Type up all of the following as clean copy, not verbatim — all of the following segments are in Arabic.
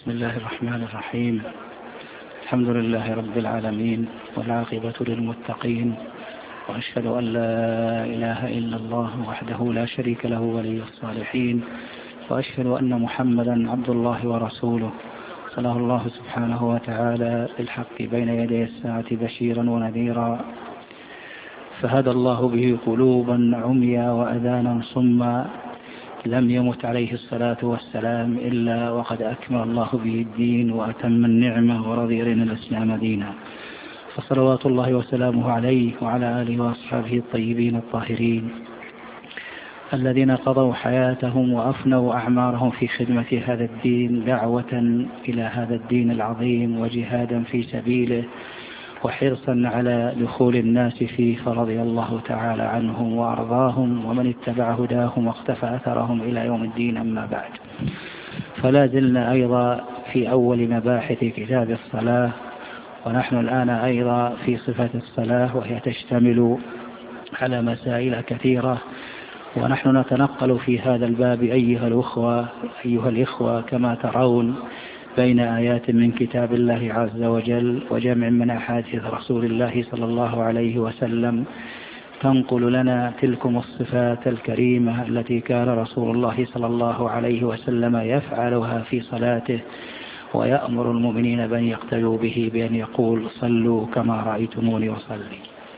بسم الله الرحمن الرحيم. الحمد لله رب العالمين، والعاقبة للمتقين، وأشهد أن لا إله إلا الله وحده لا شريك له ولي الصالحين، وأشهد أن محمدا عبد الله ورسوله صلى الله سبحانه وتعالى بالحق بين يدي الساعة بشيرا ونذيرا، فهدى الله به قلوبا عميا وأذانا صما، لم يمت عليه الصلاة والسلام إلا وقد أكمل الله به الدين وأتم النعمة ورضي لنا الإسلام دينا، فصلوات الله وسلامه عليه وعلى آله وأصحابه الطيبين الطاهرين الذين قضوا حياتهم وأفنوا أعمارهم في خدمة هذا الدين، دعوة إلى هذا الدين العظيم وجهادا في سبيله وحرصا على دخول الناس فيه، فرضي الله تعالى عنهم وأرضاهم ومن اتبع هداهم واقتفى أثرهم إلى يوم الدين. أما بعد، فلا زلنا أيضا في أول مباحث كتاب الصلاة، ونحن الآن أيضا في صفة الصلاة، وهي تشتمل على مسائل كثيرة، ونحن نتنقل في هذا الباب أيها الإخوة كما ترون بين آيات من كتاب الله عز وجل وجمع من أحاديث رسول الله صلى الله عليه وسلم تنقل لنا تلكم الصفات الكريمة التي كان رسول الله صلى الله عليه وسلم يفعلها في صلاته، ويأمر المؤمنين بأن يقتدوا به بأن يقول: صلوا كما رأيتموني أصلي.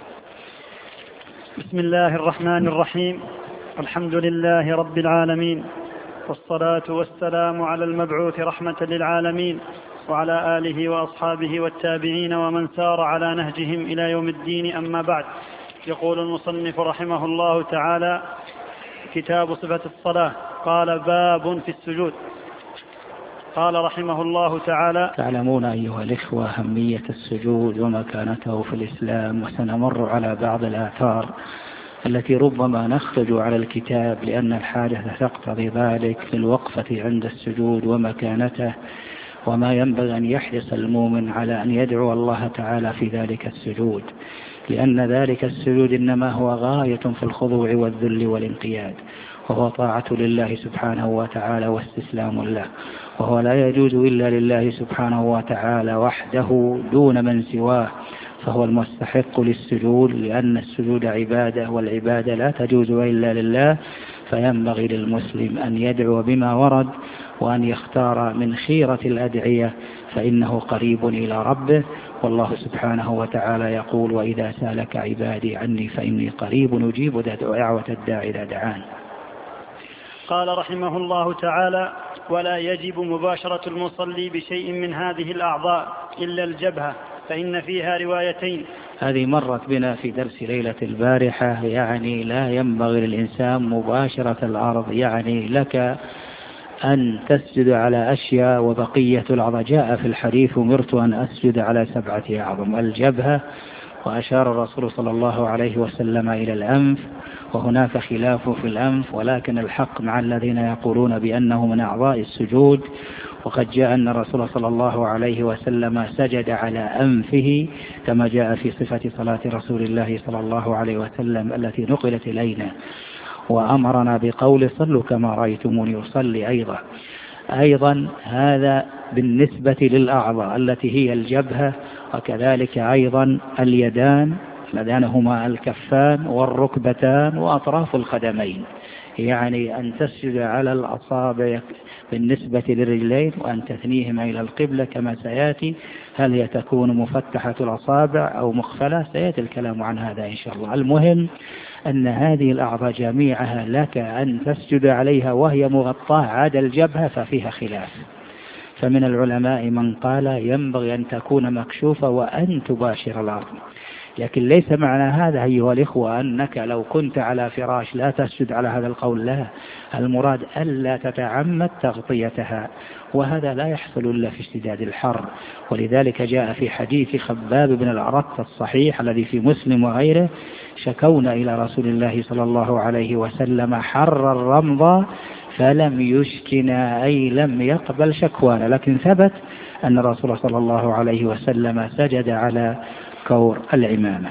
بسم الله الرحمن الرحيم. الحمد لله رب العالمين، والصلاة والسلام على المبعوث رحمة للعالمين، وعلى آله وأصحابه والتابعين ومن سار على نهجهم إلى يوم الدين. أما بعد، يقول المصنف رحمه الله تعالى: كتاب صفة الصلاة. قال: باب في السجود. قال رحمه الله تعالى: تعلمون أيها الإخوة أهمية السجود ومكانته في الإسلام، وسنمر على بعض الآثار التي ربما نخرج على الكتاب لأن الحاجة تقتضي ذلك، للوقفة عند السجود ومكانته، وما ينبغي أن يحرص المؤمن على أن يدعو الله تعالى في ذلك السجود، لأن ذلك السجود إنما هو غاية في الخضوع والذل والانقياد، وهو طاعة لله سبحانه وتعالى واستسلام له، وهو لا يجوز إلا لله سبحانه وتعالى وحده دون من سواه، فهو المستحق للسجود، لأن السجود عبادة، والعبادة لا تجوز إلا لله، فينبغي للمسلم أن يدعو بما ورد، وأن يختار من خيرة الأدعية، فإنه قريب إلى ربه، والله سبحانه وتعالى يقول: وإذا سألك عبادي عني فإني قريب أجيب دعوة الداعي إذا دعان. قال رحمه الله تعالى: ولا يجب مباشرة المصلي بشيء من هذه الأعضاء إلا الجبهة، فإن فيها روايتين. هذه مرت بنا في درس ليلة البارحة، يعني لا ينبغي للإنسان مباشرة الأرض، يعني لك أن تسجد على أشياء وبقية الأعضاء جاء في الحديث: أمرت أن أسجد على 7 أعظم: الجبهة، وأشار الرسول صلى الله عليه وسلم إلى الأنف، وهناك خلاف في الأنف، ولكن الحق مع الذين يقولون بأنه من أعضاء السجود، وقد جاء أن الرسول صلى الله عليه وسلم سجد على أنفه كما جاء في صفة صلاة رسول الله صلى الله عليه وسلم التي نقلت إلينا، وأمرنا بقول: صلوا كما رأيتموني أصلي. أيضا هذا بالنسبة للأعضاء التي هي الجبهة، وكذلك أيضا اليدان، اللذان هما الكفان والركبتان وأطراف القدمين، يعني أن تسجد على الأصابع بالنسبة للرجلين، وأن تثنيهما إلى القبلة كما سيأتي. هل هي تكون مفتحة الأصابع أو مخفلة؟ سيأتي الكلام عن هذا إن شاء الله. المهم أن هذه الأعضاء جميعها لك أن تسجد عليها وهي مغطاة عدا الجبهة، ففيها خلاف، فمن العلماء من قال ينبغي أن تكون مكشوفة وأن تباشر الأرض، لكن ليس معنى هذا أيها الإخوة أنك لو كنت على فراش لا تسجد على هذا القول، لا، المراد ألا تتعمد تغطيتها، وهذا لا يحصل إلا في اشتداد الحر، ولذلك جاء في حديث خباب بن الأرت الصحيح الذي في مسلم وغيره: شكونا إلى رسول الله صلى الله عليه وسلم حر الرمض فلم يشكنا، أي لم يقبل شكوانا، لكن ثبت أن الرسول صلى الله عليه وسلم سجد على كور العمامة.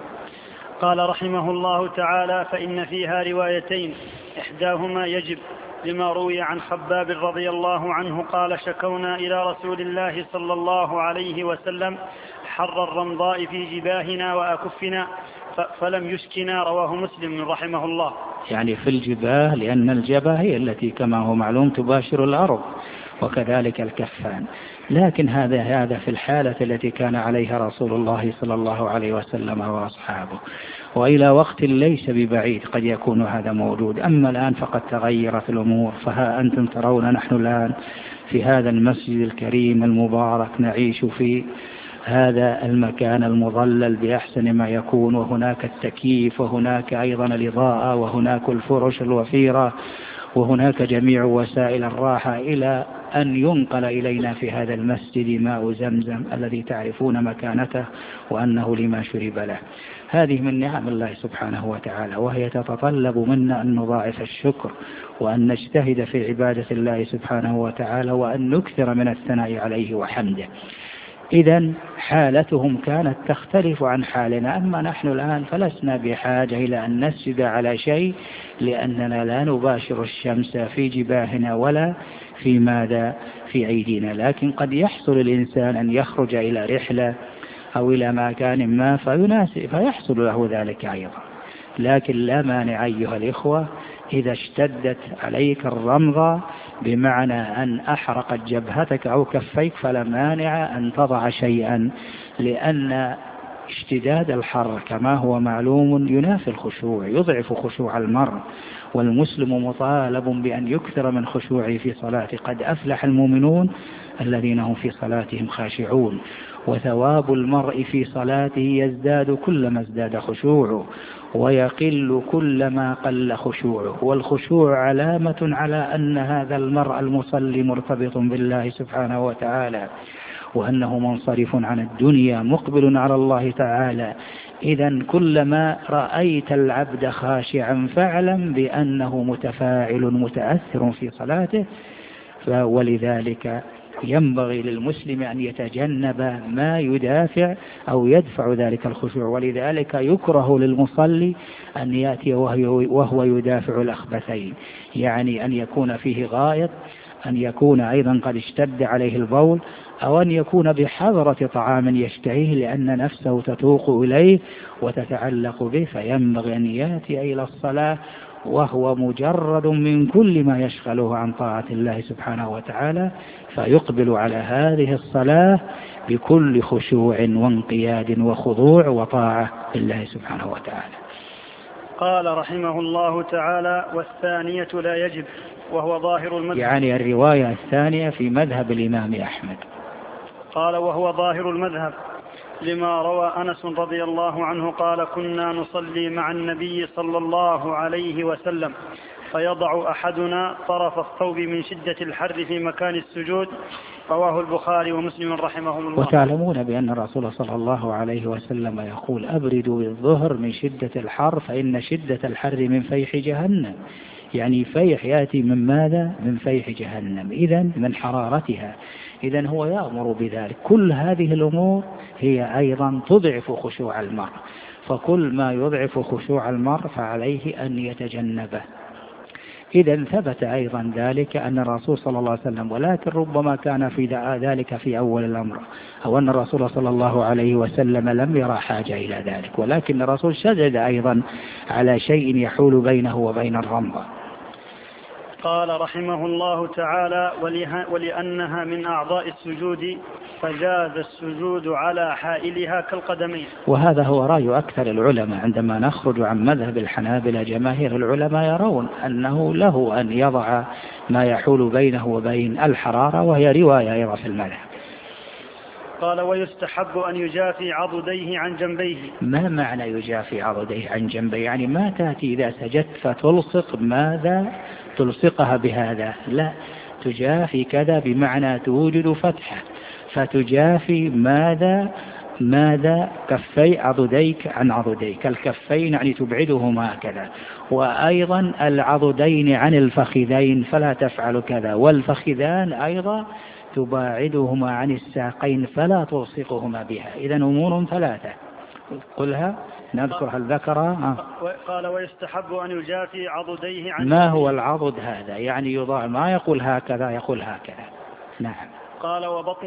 قال رحمه الله تعالى: فإن فيها روايتين، إحداهما يجب، لما روي عن خباب رضي الله عنه قال شكونا إلى رسول الله صلى الله عليه وسلم حر الرمضاء في جباهنا وأكفنا فلم يسكنا. رواه مسلم رحمه الله. يعني في الجباه، لأن الجباه هي التي كما هو معلوم تباشر الأرض، وكذلك الكفان. لكن هذا في الحالة التي كان عليها رسول الله صلى الله عليه وسلم وأصحابه، وإلى وقت ليس ببعيد قد يكون هذا موجود. أما الآن فقد تغيرت الأمور، فها أنتم ترون نحن الآن في هذا المسجد الكريم المبارك نعيش في هذا المكان المظلل بأحسن ما يكون، وهناك التكييف، وهناك أيضا الإضاءة، وهناك الفرش الوفيرة، وهناك جميع وسائل الراحة، إلى أن ينقل إلينا في هذا المسجد ماء زمزم الذي تعرفون مكانته وأنه لما شرب له. هذه من نعم الله سبحانه وتعالى، وهي تتطلب منا أن نضاعف الشكر، وأن نجتهد في عبادة الله سبحانه وتعالى، وأن نكثر من الثناء عليه وحمده. إذن حالتهم كانت تختلف عن حالنا، أما نحن الآن فلسنا بحاجة إلى أن نسجد على شيء، لأننا لا نباشر الشمس في جباهنا ولا في أيدينا. لكن قد يحصل الإنسان أن يخرج إلى رحلة أو إلى مكان ما فيحصل له ذلك أيضا. لكن لا مانع أيها الإخوة إذا اشتدت عليك الرمضة بمعنى أن أحرقت جبهتك أو كفيك، فلا مانع أن تضع شيئا، لأن اشتداد الحر كما هو معلوم ينافي الخشوع، يضعف خشوع المرء، والمسلم مطالب بأن يكثر من خشوعه في صلاته. قد أفلح المؤمنون الذين هم في صلاتهم خاشعون. وثواب المرء في صلاته يزداد كلما ازداد خشوعه، ويقل كلما قل خشوعه. والخشوع علامة على أن هذا المرء المصلي مرتبط بالله سبحانه وتعالى، وأنه منصرف عن الدنيا مقبل على الله تعالى. إذن كلما رأيت العبد خاشعا فاعلم بأنه متفاعل متأثر في صلاته. ولذلك ينبغي للمسلم أن يتجنب ما يدافع أو يدفع ذلك الخشوع. ولذلك يكره للمصلي أن يأتي وهو يدافع الأخبثين، يعني أن يكون فيه غائط، أن يكون أيضا قد اشتد عليه البول، أو أن يكون بحضرة طعام يشتهيه لأن نفسه تتوق إليه وتتعلق به، فينبغي أن يأتي إلى الصلاة وهو مجرد من كل ما يشغله عن طاعة الله سبحانه وتعالى، فيقبل على هذه الصلاة بكل خشوع وانقياد وخضوع وطاعة لله سبحانه وتعالى. قال رحمه الله تعالى: والثانية لا يجب، وهو ظاهر المذهب. يعني الرواية الثانية في مذهب الإمام أحمد. قال: وهو ظاهر المذهب لما روى أنس رضي الله عنه قال: كنا نصلي مع النبي صلى الله عليه وسلم فيضع أحدنا طرف الثوب من شدة الحر في مكان السجود. رواه البخاري ومسلم رحمهم الله. وتعلمون بأن الرسول صلى الله عليه وسلم يقول: أبردوا بالظهر من شدة الحر فإن شدة الحر من فيح جهنم. يعني فيح يأتي من ماذا؟ من فيح جهنم، إذن من حرارتها. إذن هو يأمر بذلك. كل هذه الأمور هي أيضا تضعف خشوع المرء، فكل ما يضعف خشوع المرء فعليه أن يتجنبه. إذن ثبت أيضا ذلك أن الرسول صلى الله عليه وسلم، ولكن ربما كان في ذلك في أول الأمر، أو أن الرسول صلى الله عليه وسلم لم يرى حاجة إلى ذلك، ولكن الرسول شدد أيضا على شيء يحول بينه وبين الرمضة. قال رحمه الله تعالى: ولأنها من أعضاء السجود فجاز السجود على حائلها كالقدمين. وهذا هو رأي أكثر العلماء. عندما نخرج عن مذهب الحنابلة جماهير العلماء يرون أنه له أن يضع ما يحول بينه وبين الحرارة، وهي رواية أيضا في المذهب. قال: ويستحب أن يجافي عضديه عن جنبيه. ما معنى يجافي عضديه عن جنبيه؟ يعني ما تأتي إذا سجدت فتلصق ماذا تلصقها بهذا، لا، تجافي كذا بمعنى توجد فتحة، فتجافي ماذا كفي عضديك عن عضديك. الكفين يعني تبعدهما كذا، وأيضا العضدين عن الفخذين فلا تفعل كذا، والفخذان أيضا تباعدهما عن الساقين فلا تلصقهما بها. إذن أمور ثلاثة: قلها نذكر هل ذكرها. قال ويستحب أن يجافي عضديه عن ما هو العضد هذا؟ يعني يضاع، ما يقول هكذا، يقول هكذا. نعم. قال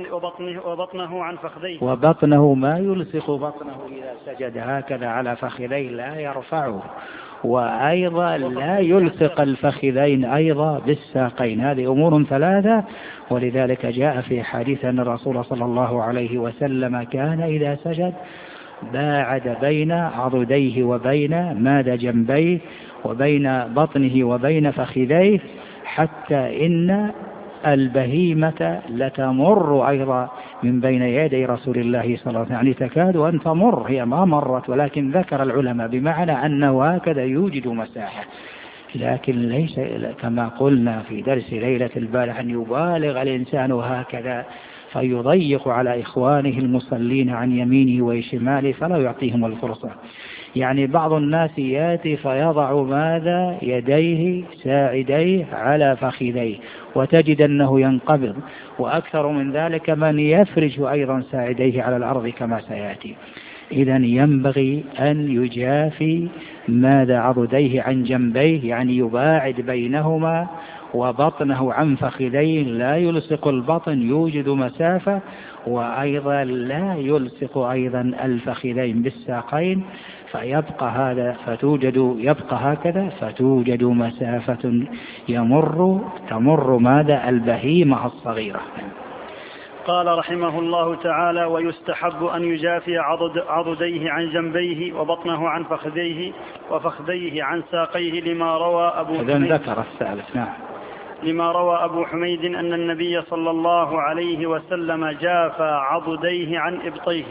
وبطنه عن فخذيه. وبطنه ما يلصق بطنه إذا سجد هكذا على فخذيه، لا يرفعه. وأيضا لا يلصق الفخذين أيضا بالساقين. هذه أمور ثلاثة. ولذلك جاء في حديث أن الرسول صلى الله عليه وسلم كان إذا سجد باعد بين عضديه وبين ماد جنبيه وبين بطنه وبين فخذيه، حتى إن البهيمة لتمر أيضا من بين يدي رسول الله صلى الله عليه وسلم، يعني تكاد أن تمر، هي ما مرت، ولكن ذكر العلماء بمعنى أنه هكذا يوجد مساحة. لكن ليس كما قلنا في درس ليلة البارحة أن يبالغ الإنسان هكذا فيضيق على إخوانه المصلين عن يمينه وشماله فلا يعطيهم الفرصة. يعني بعض الناس يأتي فيضع ماذا يديه ساعديه على فخذيه وتجد أنه ينقبض، وأكثر من ذلك من يفرج أيضا ساعديه على الأرض كما سيأتي. إذن ينبغي أن يجافي ماذا عضديه عن جنبيه، يعني يباعد بينهما، وبطنه عن فخذيه، لا يلصق البطن، يوجد مسافة، وأيضا لا يلصق أيضا الفخذين بالساقين، فيبقى هذا يبقى هكذا فتوجد مسافة تمر ماذا البهيمة الصغيرة. قال رحمه الله تعالى ويستحب أن يجافي عضديه عن جنبيه وبطنه عن فخذيه وفخذيه عن ساقيه لما روى أبو حميد. ذكر الثالث. نعم. لما روى أبو حميد أن النبي صلى الله عليه وسلم جافى عضديه عن إبطيه.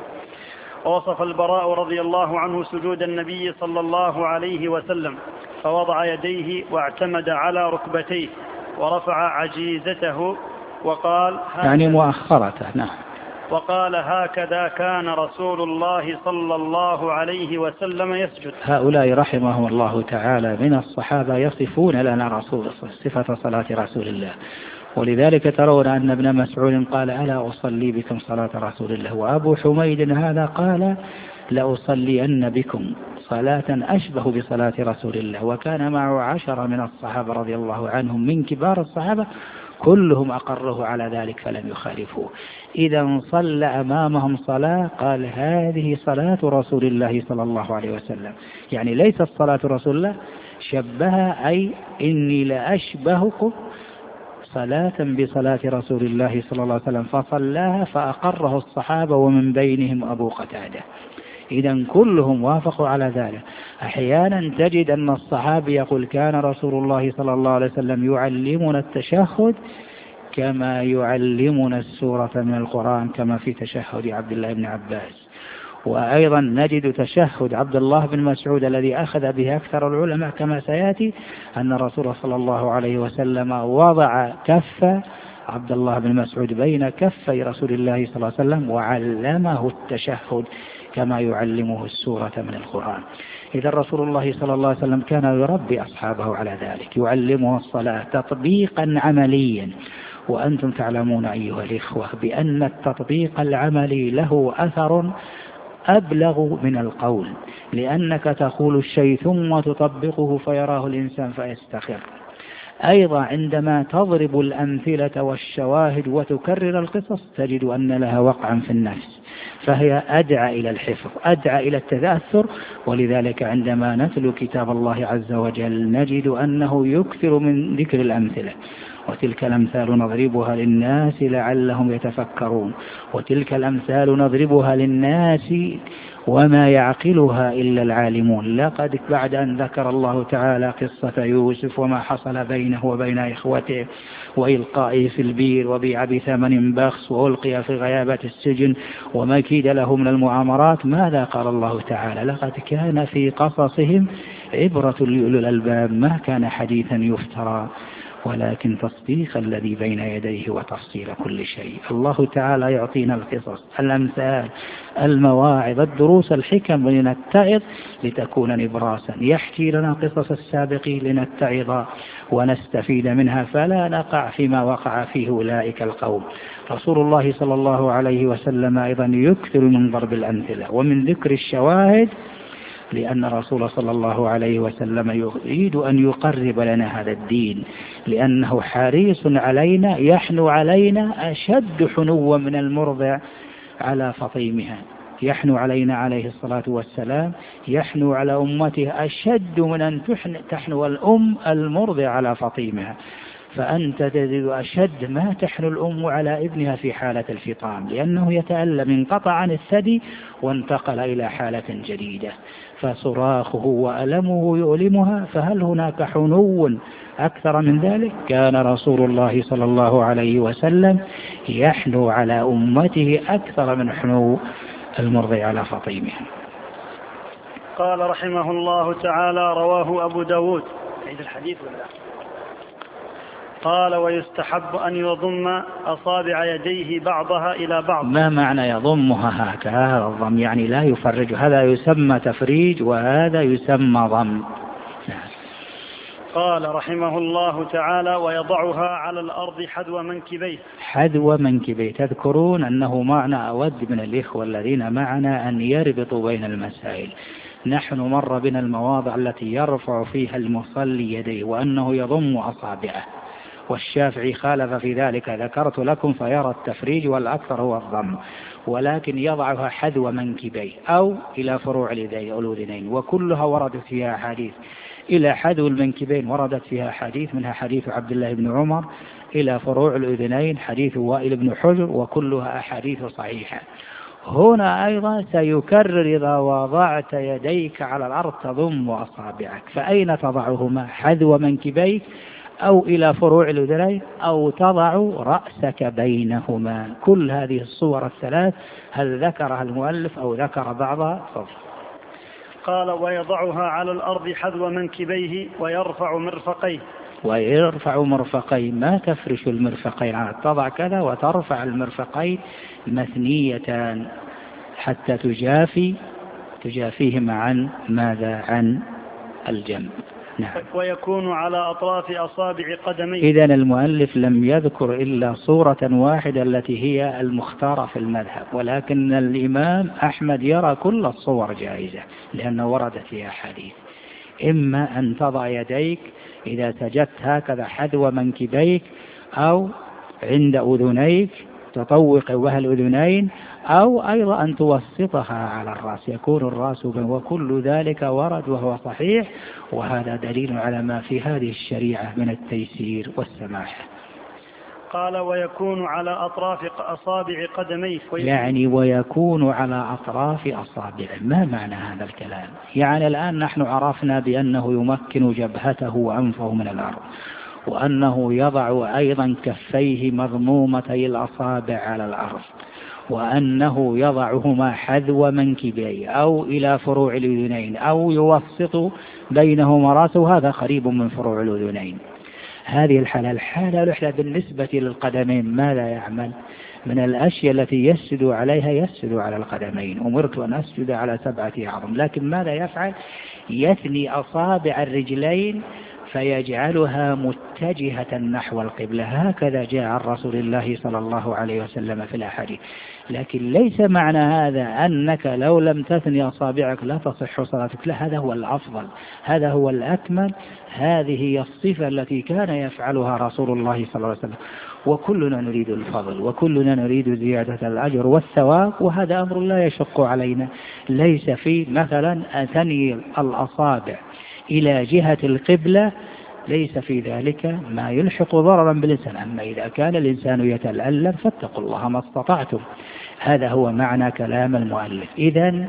ووصف البراء رضي الله عنه سجود النبي صلى الله عليه وسلم فوضع يديه واعتمد على ركبتيه ورفع عجيزته وقال يعني مؤخرته. نعم. وقال هكذا كان رسول الله صلى الله عليه وسلم يسجد. هؤلاء رحمهم الله تعالى من الصحابة يصفون لنا صفة صلاة رسول الله، ولذلك ترون أن ابن مسعود قال ألا أصلي بكم صلاة رسول الله، وأبو حميد هذا قال لأصلين بكم صلاة أشبه بصلاة رسول الله. وكان معه 10 من الصحابة رضي الله عنهم من كبار الصحابة كلهم أقره على ذلك فلم يخالفوه. إذا صلى أمامهم صلاة قال هذه صلاة رسول الله صلى الله عليه وسلم، يعني ليست صلاة رسول الله، شبهها أي إني لأشبهكم صلاة بصلاة رسول الله صلى الله عليه وسلم، فصلاها فأقره الصحابة ومن بينهم أبو قتادة. إذا كلهم وافقوا على ذلك. أحيانا تجد أن الصحابي يقول كان رسول الله صلى الله عليه وسلم يعلمنا التشهد كما يعلمنا السورة من القرآن، كما في تشهد عبد الله بن عباس. وأيضا نجد تشهد عبد الله بن مسعود الذي أخذ به أكثر العلماء كما سيأتي، أن الرسول صلى الله عليه وسلم وضع كف عبد الله بن مسعود بين كفي رسول الله صلى الله عليه وسلم وعلمه التشهد كما يعلمه السورة من القرآن. إذا رسول الله صلى الله عليه وسلم كان يربي أصحابه على ذلك، يعلمه الصلاة تطبيقا عمليا. وأنتم تعلمون أيها الإخوة بأن التطبيق العملي له أثر أبلغ من القول، لأنك تقول الشيء ثم تطبقه فيراه الإنسان فيستقر. أيضا عندما تضرب الأمثلة والشواهد وتكرر القصص تجد أن لها وقعا في النفس، فهي أدعى إلى الحفظ، أدعى إلى التأثر. ولذلك عندما نتلو كتاب الله عز وجل نجد أنه يكثر من ذكر الأمثلة، وتلك الأمثال نضربها للناس لعلهم يتفكرون، وتلك الأمثال نضربها للناس وما يعقلها إلا العالمون. لقد بعد أن ذكر الله تعالى قصة يوسف وما حصل بينه وبين إخوته وإلقائه في البير وبيع بثمن بخس وألقي في غيابة السجن وما كيد له من المؤامرات، ماذا قال الله تعالى؟ لقد كان في قصصهم عبرة لأولي الألباب ما كان حديثا يفترى. ولكن تصديق الذي بين يديه وتفصيل كل شيء. الله تعالى يعطينا القصص، الأمثال، المواعظ، الدروس، الحكم لنتعظ لتكون نبراسا، يحكي لنا قصص السابقين لنتعظ ونستفيد منها فلا نقع فيما وقع فيه أولئك القوم. رسول الله صلى الله عليه وسلم أيضا يكثر من ضرب الأمثلة ومن ذكر الشواهد، لأن الرسول صلى الله عليه وسلم يريد أن يقرب لنا هذا الدين، لأنه حريص علينا، يحنو علينا أشد حنوا من المرضع على فطيمها، يحنو علينا عليه الصلاة والسلام، يحنو على أمته أشد من أن تحنو الأم المرضع على فطيمها. فأنت تجد أشد ما تحنو الأم على ابنها في حالة الفطام، لأنه يتألم، انقطع عن الثدي وانتقل إلى حالة جديدة، فصراخه وألمه يؤلمها. فهل هناك حنو أكثر من ذلك؟ كان رسول الله صلى الله عليه وسلم يحنو على أمته أكثر من حنو المرضع على فطيمها. قال رحمه الله تعالى: رواه أبو داود. عيد الحديث ولا؟ قال: ويستحب أن يضم أصابع يديه بعضها إلى بعض. ما معنى يضمها هكذا؟ الضم يعني لا يفرج، هذا يسمى تفريج وهذا يسمى ضم. قال رحمه الله تعالى: ويضعها على الأرض حذو منكبيه. حذو منكبيه، تذكرون أنه معنى أود من الإخوة الذين معنا أن يربطوا بين المسائل. نحن مر بنا المواضع التي يرفع فيها المصلي يديه وأنه يضم أصابعه، والشافعي خالف في ذلك ذكرت لكم، فيرى التفريج والأكثر هو الضم، ولكن يضعها حذو منكبيه أو إلى فروع الأذنين، وكلها وردت فيها حديث. إلى حذو المنكبين وردت فيها حديث، منها حديث عبد الله بن عمر، إلى فروع الأذنين حديث وائل بن حجر، وكلها أحاديث صحيحة. هنا أيضا سيكرر: إذا وضعت يديك على الأرض تضم أصابعك. فأين تضعهما؟ حذو منكبيك أو إلى فروع الأذنين أو تضع رأسك بينهما. كل هذه الصور الثلاث هل ذكرها المؤلف أو ذكر بعضها؟ قال: ويضعها على الأرض حذو منكبيه ويرفع مرفقيه. ويرفع مرفقيه، ما تفرش المرفقين، تضع كذا وترفع المرفقين مثنيتان حتى تجافيهما عن ماذا؟ عن الجنب. نعم. ويكون على أطراف أصابع قدميه. إذن المؤلف لم يذكر إلا صورة واحدة التي هي المختارة في المذهب، ولكن الإمام أحمد يرى كل الصور جائزة لأنه وردت فيها حديث. إما أن تضع يديك إذا سجدت هكذا حذو منكبيك أو عند أذنيك تطوق وجه الأذنين، أو أيضا أن توسطها على الرأس، يكون الرأس وكل ذلك ورد وهو صحيح، وهذا دليل على ما في هذه الشريعة من التيسير والسماحة. قال: ويكون على أطراف أصابع قدميه. يعني ويكون على أطراف أصابع، ما معنى هذا الكلام؟ يعني الآن نحن عرفنا بأنه يمكن جبهته وأنفه من الأرض، وأنه يضع أيضا كفيه مضمومتي الأصابع على الأرض، وأنه يضعهما حذو منكبيه أو إلى فروع الأذنين أو يوسط بينهما رأسه، هذا قريب من فروع الأذنين. هذه الحالة الأولى بالنسبة للقدمين ماذا يعمل؟ من الأشياء التي يسجد عليها يسجد على القدمين، أمرت أن أسجد على 7 أعظم، لكن ماذا يفعل؟ يثني أصابع الرجلين فيجعلها متجهة نحو القبلة، هكذا جاء عن رسول الله صلى الله عليه وسلم في الأحاديث. لكن ليس معنى هذا أنك لو لم تثني أصابعك لا تصح صلاتك، لا، هذا هو الأفضل، هذا هو الأكمل، هذه هي الصفة التي كان يفعلها رسول الله صلى الله عليه وسلم. وكلنا نريد الفضل وكلنا نريد زيادة الأجر والثواب، وهذا أمر لا يشق علينا. ليس في مثلا ثني الأصابع إلى جهة القبلة ليس في ذلك ما يلحق ضررا بالإنسان، أما إذا كان الإنسان يتألم فاتقوا الله ما استطعتم. هذا هو معنى كلام المؤلف. إذن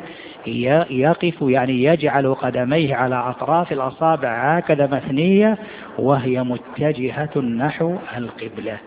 يقف يعني يجعل قدميه على أطراف الأصابع هكذا مثنية وهي متجهة نحو القبلة.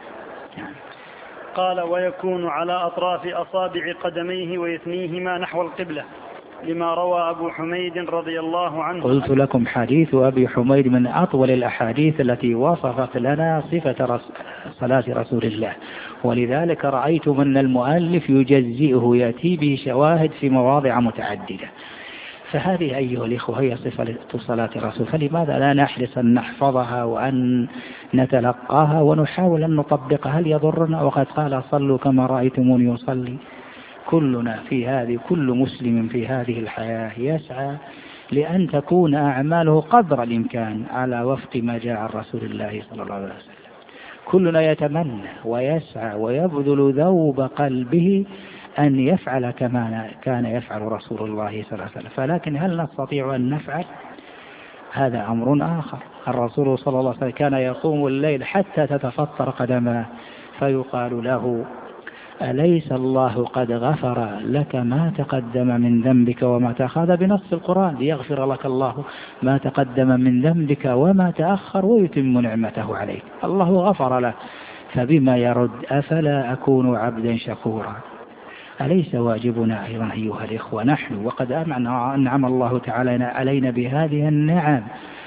قال: ويكون على أطراف أصابع قدميه ويثنيهما نحو القبلة. لما روى أبو حميد رضي الله عنه. قلت لكم حديث أبي حميد من أطول الأحاديث التي وصفت لنا صفة صلاة رسول الله، ولذلك رأيت من المؤلف يجزئه يأتي به شواهد في مواضع متعددة. فهذه أيها الإخوة هي صفة صلاة الرسول، فلماذا لا نحرص أن نحفظها وأن نتلقاها ونحاول أن نطبقها؟ هل يضرنا؟ وقد قال صلوا كما رأيتموني يصلي. كلنا في هذه، كل مسلم في هذه الحياة يسعى لأن تكون أعماله قدر الإمكان على وفق ما جاء عن رسول الله صلى الله عليه وسلم. كلنا يتمنى ويسعى ويبذل ذوب قلبه أن يفعل كما كان يفعل رسول الله صلى الله عليه وسلم، فلكن هل نستطيع أن نفعل؟ هذا أمر آخر. الرسول صلى الله عليه وسلم كان يقوم الليل حتى تتفطر قدماه، فيقال له: أليس الله قد غفر لك ما تقدم من ذنبك وما تأخر؟ بنص القرآن: ليغفر لك الله ما تقدم من ذنبك وما تأخر ويتم نعمته عليك. الله غفر له، فبما يرد؟ أفلا أكون عبدا شكورا؟ أليس واجبنا أيضا أيها الإخوة نحن، وقد أنعم الله تعالى علينا بهذه النعم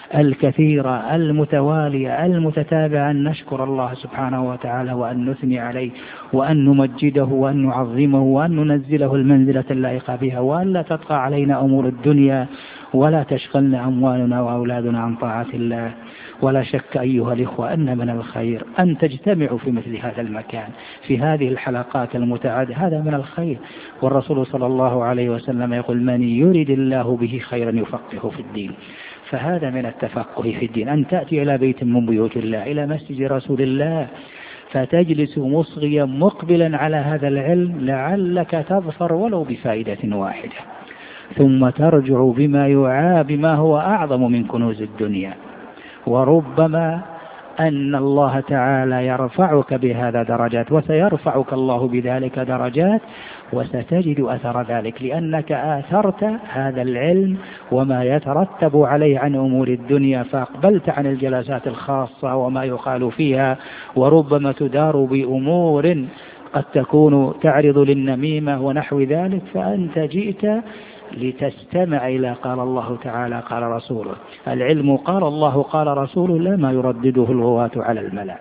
الكثيرة المتوالية المتتابعة، أن نشكر الله سبحانه وتعالى وأن نثني عليه وأن نمجده وأن نعظمه وأن ننزله المنزلة اللائقة بها، وأن لا تطغى علينا أمور الدنيا ولا تشغلنا أموالنا وأولادنا عن طاعة الله. ولا شك أيها الإخوة أن من الخير أن تجتمعوا في مثل هذا المكان في هذه الحلقات المتعددة، هذا من الخير. والرسول صلى الله عليه وسلم يقول: من يريد الله به خيرا يفقهه في الدين. فهذا من التفقه في الدين، أن تأتي إلى بيت من بيوت الله، إلى مسجد رسول الله، فتجلس مصغيا مقبلا على هذا العلم لعلك تظفر ولو بفائدة واحدة، ثم ترجع بما هو أعظم من كنوز الدنيا. وربما أن الله تعالى يرفعك بهذا درجات، وسيرفعك الله بذلك درجات، وستجد أثر ذلك، لأنك آثرت هذا العلم وما يترتب عليه عن أمور الدنيا، فأقبلت عن الجلسات الخاصة وما يقال فيها، وربما تدار بأمور قد تكون تعرض للنميمة ونحو ذلك، فأنت جئت لتستمع إلى قال الله تعالى قال رسوله. العلم قال الله قال رسوله، لا ما يردده الغواة على الملأ.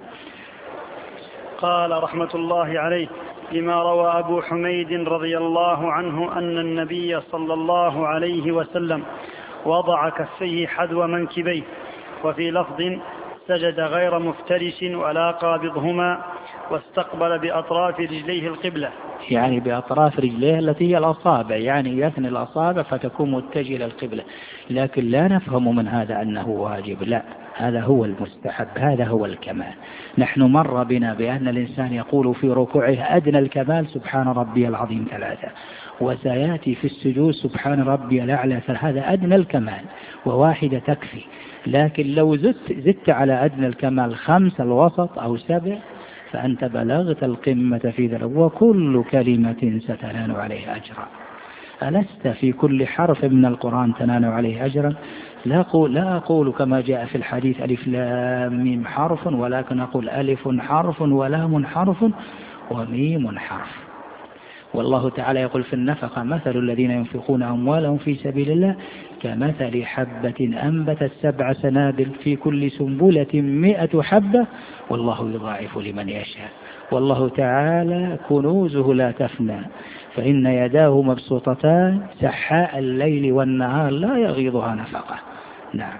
قال رحمة الله عليه: لما روى أبو حميد رضي الله عنه أن النبي صلى الله عليه وسلم وضع كفيه حذو منكبيه، وفي لفظ: سجد غير مفترش ولا قابضهما، واستقبل بأطراف رجليه القبلة. يعني بأطراف رجليه التي هي الأصابع، يعني يثني الأصابع فتكون متجهة إلى القبلة. لكن لا نفهم من هذا أنه واجب، لا، هذا هو المستحب، هذا هو الكمال. نحن مر بنا بأن الإنسان يقول في ركوعه أدنى الكمال سبحان ربي العظيم 3، وسيأتي في السجود سبحان ربي الأعلى 3، هذا أدنى الكمال، وواحدة تكفي. لكن لو زدت على أدنى الكمال 5 الوسط أو 7، فأنت بلغت القمة في ذلك، وكل كلمة ستنال عليه أجرا. ألست في كل حرف من القرآن تنال عليه أجرا؟ لا أقول كما جاء في الحديث ألف لام ميم حرف، ولكن أقول ألف حرف ولام حرف وميم حرف. والله تعالى يقول في النفقة: مثل الذين ينفقون أموالهم في سبيل الله كمثل حبة أنبتت 7 سنابل في كل سنبلة 100 حبة والله يضاعف لمن يشاء. والله تعالى كنوزه لا تفنى، فإن يداه مبسوطتان سحاء الليل والنهار لا يغيضها نفقة. نعم.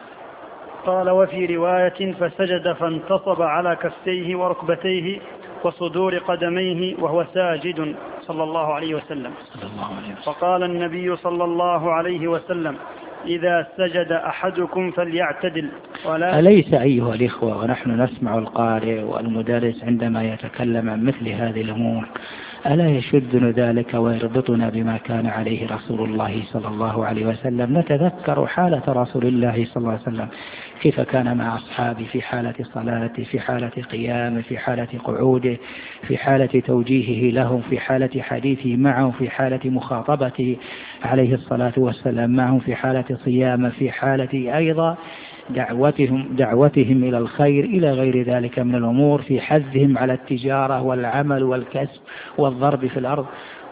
قال: وفي رواية: فسجد فانتصب على كفيه وركبتيه وصدور قدميه وهو ساجد صلى الله عليه وسلم. فقال النبي صلى الله عليه وسلم: إذا سجد أحدكم فليعتدل. أليس أيها الإخوة ونحن نسمع القارئ والمدرس عندما يتكلم عن مثل هذه الأمور ألا يشدنا ذلك ويربطنا بما كان عليه رسول الله صلى الله عليه وسلم؟ نتذكر حالة رسول الله صلى الله عليه وسلم كيف كان مع أصحابه في حالة صلاته، في حالة قيامه، في حالة قعوده، في حالة توجيهه لهم، في حالة حديثه معهم، في حالة مخاطبته عليه الصلاة والسلام معهم، في حالة صيامه، في حالة أيضا دعوتهم إلى الخير إلى غير ذلك من الأمور، في حثهم على التجارة والعمل والكسب والضرب في الأرض. كل هذه الأمور كانت عليه الصلاة والسلام. فكيف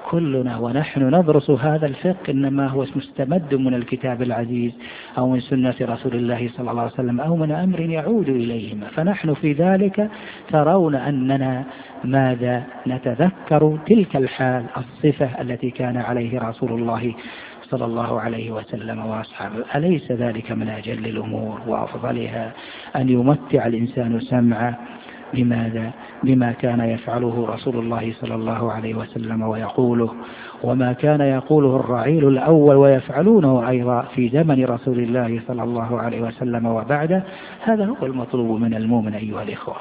كلنا ونحن ندرس هذا الفقه إنما هو مستمد من الكتاب العزيز أو من سنة رسول الله صلى الله عليه وسلم أو من أمر يعود إليهما، فنحن في ذلك ترون أننا ماذا نتذكر تلك الحال الصفة التي كان عليه رسول الله صلى الله عليه وسلم وأصحابه. أليس ذلك من أجل الأمور وأفضلها أن يمتع الإنسان سمعه بماذا؟ بما كان يفعله رسول الله صلى الله عليه وسلم ويقوله، وما كان يقوله الرعيل الأول ويفعلونه أيضا في زمن رسول الله صلى الله عليه وسلم وبعده. هذا هو المطلوب من المؤمن أيها الإخوة.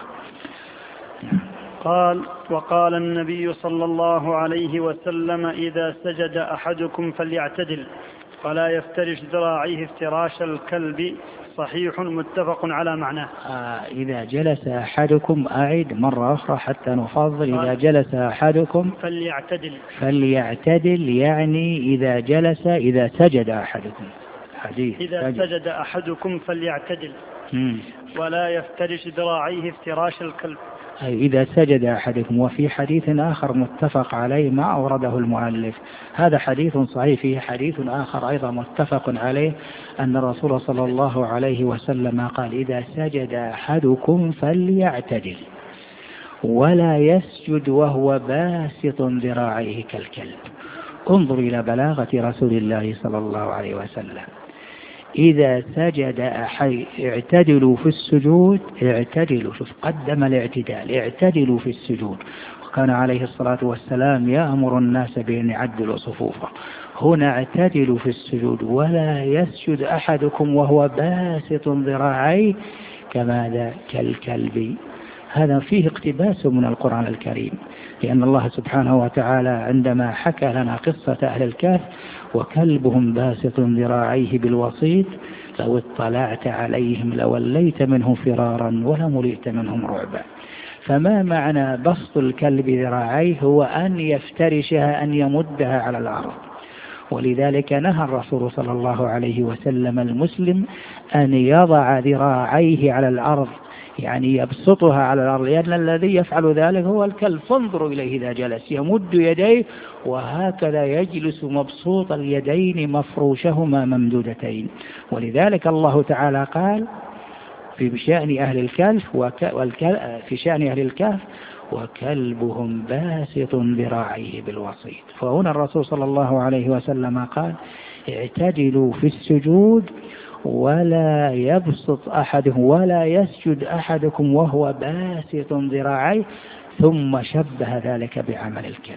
قال: وقال النبي صلى الله عليه وسلم: إذا سجد أحدكم فليعتدل ولا يفترش ذراعيه افتراش الكلب. صحيح متفق على معناه. إذا جلس أحدكم، أعد مرة أخرى حتى نفضل. إذا جلس أحدكم فليعتدل يعني إذا سجد أحدكم. حديث إذا سجد أحدكم فليعتدل ولا يفترش ذراعيه افتراش الكلب. إذا سجد أحدكم. وفي حديث آخر متفق عليه ما أورده المؤلف، هذا حديث صحيح، فيه حديث آخر أيضا متفق عليه أن الرسول صلى الله عليه وسلم قال: إذا سجد أحدكم فليعتدل ولا يسجد وهو باسط ذراعيه كالكلب. انظر إلى بلاغة رسول الله صلى الله عليه وسلم. إذا سجد اعتدلوا في السجود، اعتدلوا، شوف قدم الاعتدال، اعتدلوا في السجود. وكان عليه الصلاة والسلام يأمر الناس بأن يعدلوا صفوفه. هنا اعتدلوا في السجود ولا يسجد أحدكم وهو باسط ذراعيه كماذا؟ كالكلب. هذا فيه اقتباس من القرآن الكريم، لأن الله سبحانه وتعالى عندما حكى لنا قصة أهل الكهف: وكلبهم باسط ذراعيه بالوصيد لو اطلعت عليهم لوليت منهم فرارا ولملئت منهم رعبا. فما معنى بسط الكلب ذراعيه؟ هو أن يفترشها، أن يمدها على الأرض. ولذلك نهى الرسول صلى الله عليه وسلم المسلم أن يضع ذراعيه على الأرض، يعني يبسطها على الأرض، لأن الذي يفعل ذلك هو الكلب. فانظروا إليه إذا جلس يمد يديه وهكذا يجلس مبسوط اليدين مفروشهما ممدودتين. ولذلك الله تعالى قال في شأن أهل الكهف: وكلبهم باسط ذراعيه بالوصيد. فهنا الرسول صلى الله عليه وسلم قال: اعتدلوا في السجود ولا يبسط أحدهم ولا يسجد أحدكم وهو باسط ذراعيه، ثم شبه ذلك بعمل الكلب.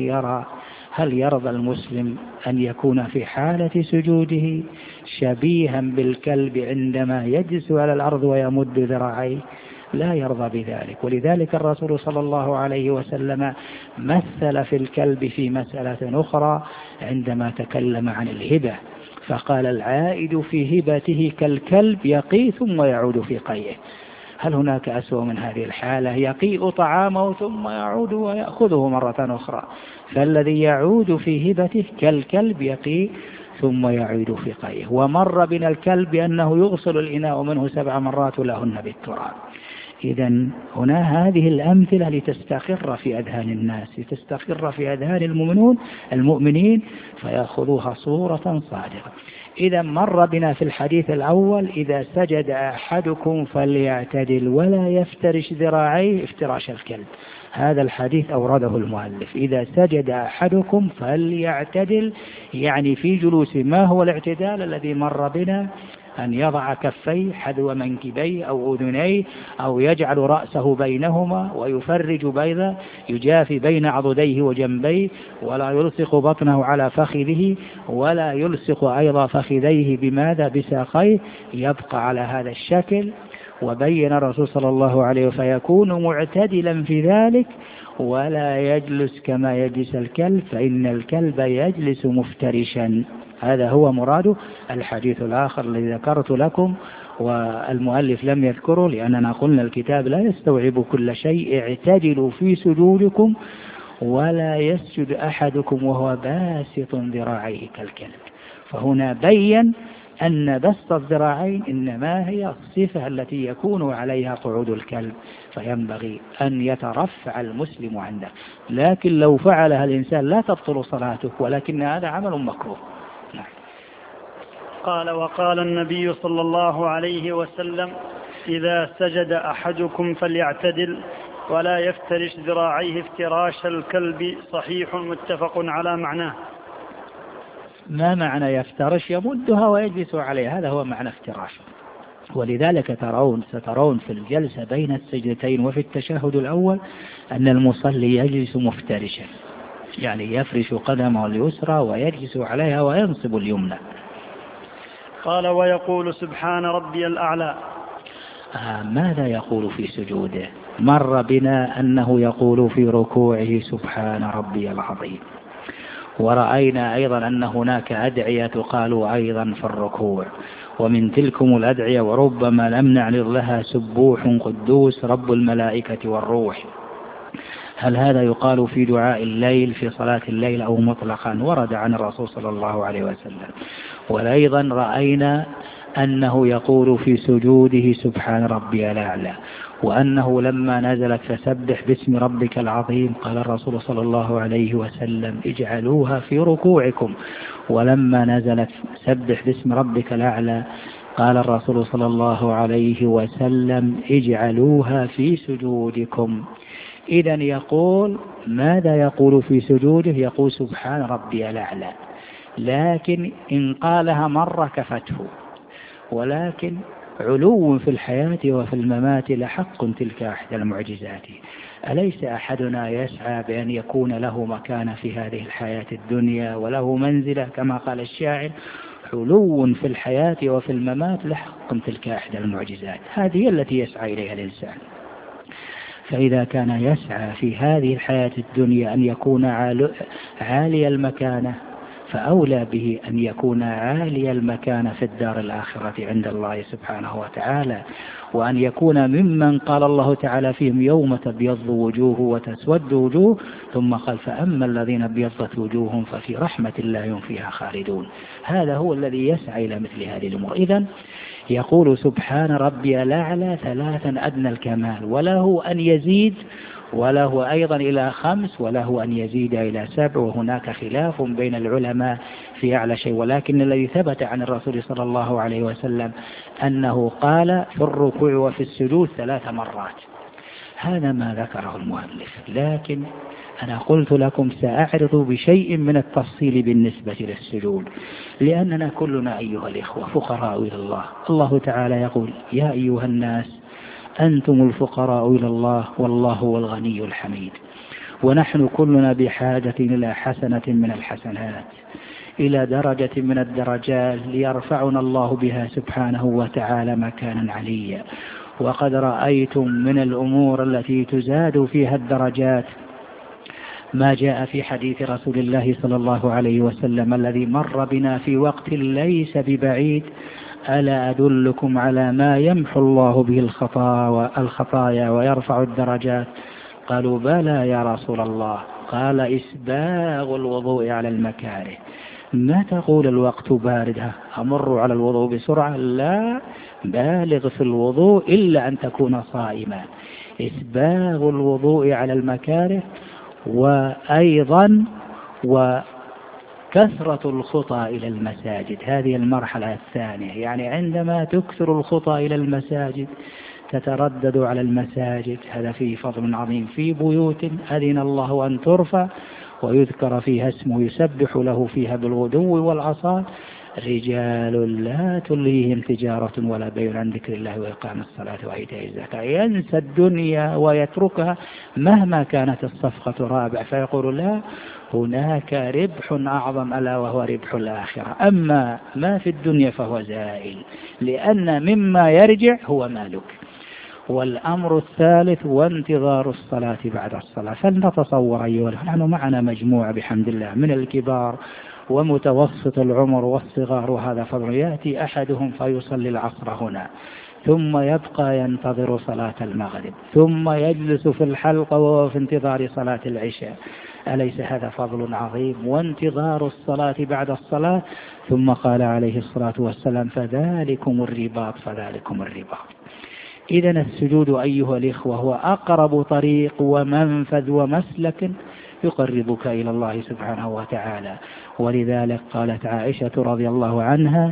هل يرضى المسلم أن يكون في حالة سجوده شبيها بالكلب عندما يجلس على الأرض ويمد ذراعيه؟ لا يرضى بذلك. ولذلك الرسول صلى الله عليه وسلم مثل في الكلب في مسألة أخرى عندما تكلم عن الهبة، فقال: العائد في هبته كالكلب يقي ثم يعود في قيه. هل هناك أسوأ من هذه الحالة؟ يقيء طعامه ثم يعود ويأخذه مرة أخرى. فالذي يعود في هبته كالكلب يقي ثم يعود في قيه. ومر بنا الكلب بأنه يغسل الإناء منه 7 مرات لهن بالتراب. إذن هنا هذه الأمثلة لتستقر في أذهان الناس، لتستقر في أذهان المؤمنين فيأخذوها صورة صادقة. إذا مر بنا في الحديث الأول: إذا سجد أحدكم فليعتدل ولا يفترش ذراعيه افتراش الكلب. هذا الحديث أورده المؤلف: إذا سجد أحدكم فليعتدل، يعني في جلوس. ما هو الاعتدال الذي مر بنا؟ أن يضع كفيه حذو منكبيه أو أذنيه، أو يجعل رأسه بينهما ويفرج يجافي بين عضديه وجنبيه، ولا يلصق بطنه على فخذه، ولا يلصق أيضا فخذيه بماذا؟ بساقيه، يبقى على هذا الشكل. وبين الرسول صلى الله عليه وسلم فيكون معتدلا في ذلك ولا يجلس كما يجلس الكلب، فإن الكلب يجلس مفترشا. هذا هو مراد الحديث الآخر الذي ذكرت لكم، والمؤلف لم يذكره لأننا قلنا الكتاب لا يستوعب كل شيء. اعتدلوا في سجودكم ولا يسجد أحدكم وهو باسط ذراعيه كالكلب. فهنا بين أن بسط الذراعين إنما هي الصفة التي يكون عليها قعود الكلب، فينبغي أن يترفع المسلم عنده. لكن لو فعلها الإنسان لا تبطل صلاته، ولكن هذا عمل مكروه. قال: وقال النبي صلى الله عليه وسلم: إذا سجد أحدكم فليعتدل ولا يفترش ذراعيه افتراش الكلب. صحيح متفق على معناه. ما معنى يفترش؟ يمدها ويجلس عليها، هذا هو معنى افتراش. ولذلك سترون في الجلسة بين السجدتين وفي التشهد الأول أن المصلي يجلس مفترشا، يعني يفرش قدمه اليسرى ويجلس عليها وينصب اليمنى. قال: ويقول سبحان ربي الأعلى. ماذا يقول في سجوده؟ مر بنا أنه يقول في ركوعه سبحان ربي العظيم، ورأينا أيضا أن هناك أدعية قالوا أيضا في الركوع، ومن تلكم الأدعية وربما لم نعرض لها سبوح قدوس رب الملائكة والروح. هل هذا يقال في دعاء الليل في صلاة الليل أو مطلقا؟ ورد عن الرسول صلى الله عليه وسلم. وأيضا رأينا أنه يقول في سجوده سبحان ربي الأعلى، وأنه لما نزلت فسبح باسم ربك العظيم قال الرسول صلى الله عليه وسلم اجعلوها في ركوعكم، ولما نزلت سبح باسم ربك الأعلى قال الرسول صلى الله عليه وسلم اجعلوها في سجودكم. إذن يقول ماذا يقول في سجوده؟ يقول سبحان ربي الأعلى، لكن إن قالها مرة كفته. ولكن علو في الحياة وفي الممات لحق، تلك أحد المعجزات. أليس أحدنا يسعى بأن يكون له مكان في هذه الحياة الدنيا وله منزلة كما قال الشاعر؟ علو في الحياة وفي الممات لحق، تلك أحد المعجزات. هذه التي يسعى إليها الإنسان. فإذا كان يسعى في هذه الحياة الدنيا أن يكون عالي المكانة، فأولى به أن يكون عالي المكانة في الدار الآخرة عند الله سبحانه وتعالى، وأن يكون ممن قال الله تعالى فيهم يوم تبيض وجوه وتسود وجوه، ثم قال فأما الذين ابيضت وجوههم ففي رحمة الله هم فيها خالدون. هذا هو الذي يسعى إلى مثل هذه الأمور. إذن يقول سبحان ربي الأعلى ثلاثا أدنى الكمال، وله أن يزيد، وله أيضا إلى 5، وله أن يزيد إلى 7، وهناك خلاف بين العلماء في أعلى شيء. ولكن الذي ثبت عن الرسول صلى الله عليه وسلم أنه قال في الركوع وفي السجود 3 مرات. هذا ما ذكره المؤلف، لكن أنا قلت لكم سأعرض بشيء من التفصيل بالنسبة للسجود، لأننا كلنا أيها الإخوة فقراء إلى الله. الله تعالى يقول يا أيها الناس أنتم الفقراء إلى الله والله هو الغني الحميد. ونحن كلنا بحاجة إلى حسنة من الحسنات، إلى درجة من الدرجات ليرفعنا الله بها سبحانه وتعالى مكانا عليا. وقد رأيتم من الأمور التي تزاد فيها الدرجات ما جاء في حديث رسول الله صلى الله عليه وسلم الذي مر بنا في وقت ليس ببعيد: ألا أدلكم على ما يمحو الله به الخطايا ويرفع الدرجات؟ قالوا بلى يا رسول الله. قال إسباغ الوضوء على المكاره. ما تقول الوقت بارد أمر على الوضوء بسرعة؟ لا، بالغ في الوضوء إلا أن تكون صائما. إسباغ الوضوء على المكاره، وأيضا كثرة الخطى إلى المساجد. هذه المرحلة الثانية، يعني عندما تكثر الخطى إلى المساجد تتردد على المساجد، هذا فيه فضل عظيم. في بيوت أذن الله أن ترفع ويذكر فيها اسمه يسبح له فيها بالغدو والعصال رجال لا تلهيهم تجارة ولا بيع عن ذكر الله وإقام الصلاة وإيتاء الزكاة. ينسى الدنيا ويتركها مهما كانت الصفقة رابع، فيقول لا، هناك ربح أعظم ألا وهو ربح الآخرة. أما ما في الدنيا فهو زائل، لأن مما يرجع هو مالك. والأمر الثالث وانتظار الصلاة بعد الصلاة. فلنتصور أيها نحن معنا مجموعة بحمد الله من الكبار ومتوسط العمر والصغار، وهذا فضل. يأتي أحدهم فيصلي العصر هنا، ثم يبقى ينتظر صلاة المغرب، ثم يجلس في الحلقة وهو في انتظار صلاة العشاء. أليس هذا فضل عظيم وانتظار الصلاة بعد الصلاة؟ ثم قال عليه الصلاة والسلام فذلكم الرباط. إذن السجود أيها الإخوة هو أقرب طريق ومنفذ ومسلك يقربك إلى الله سبحانه وتعالى. ولذلك قالت عائشة رضي الله عنها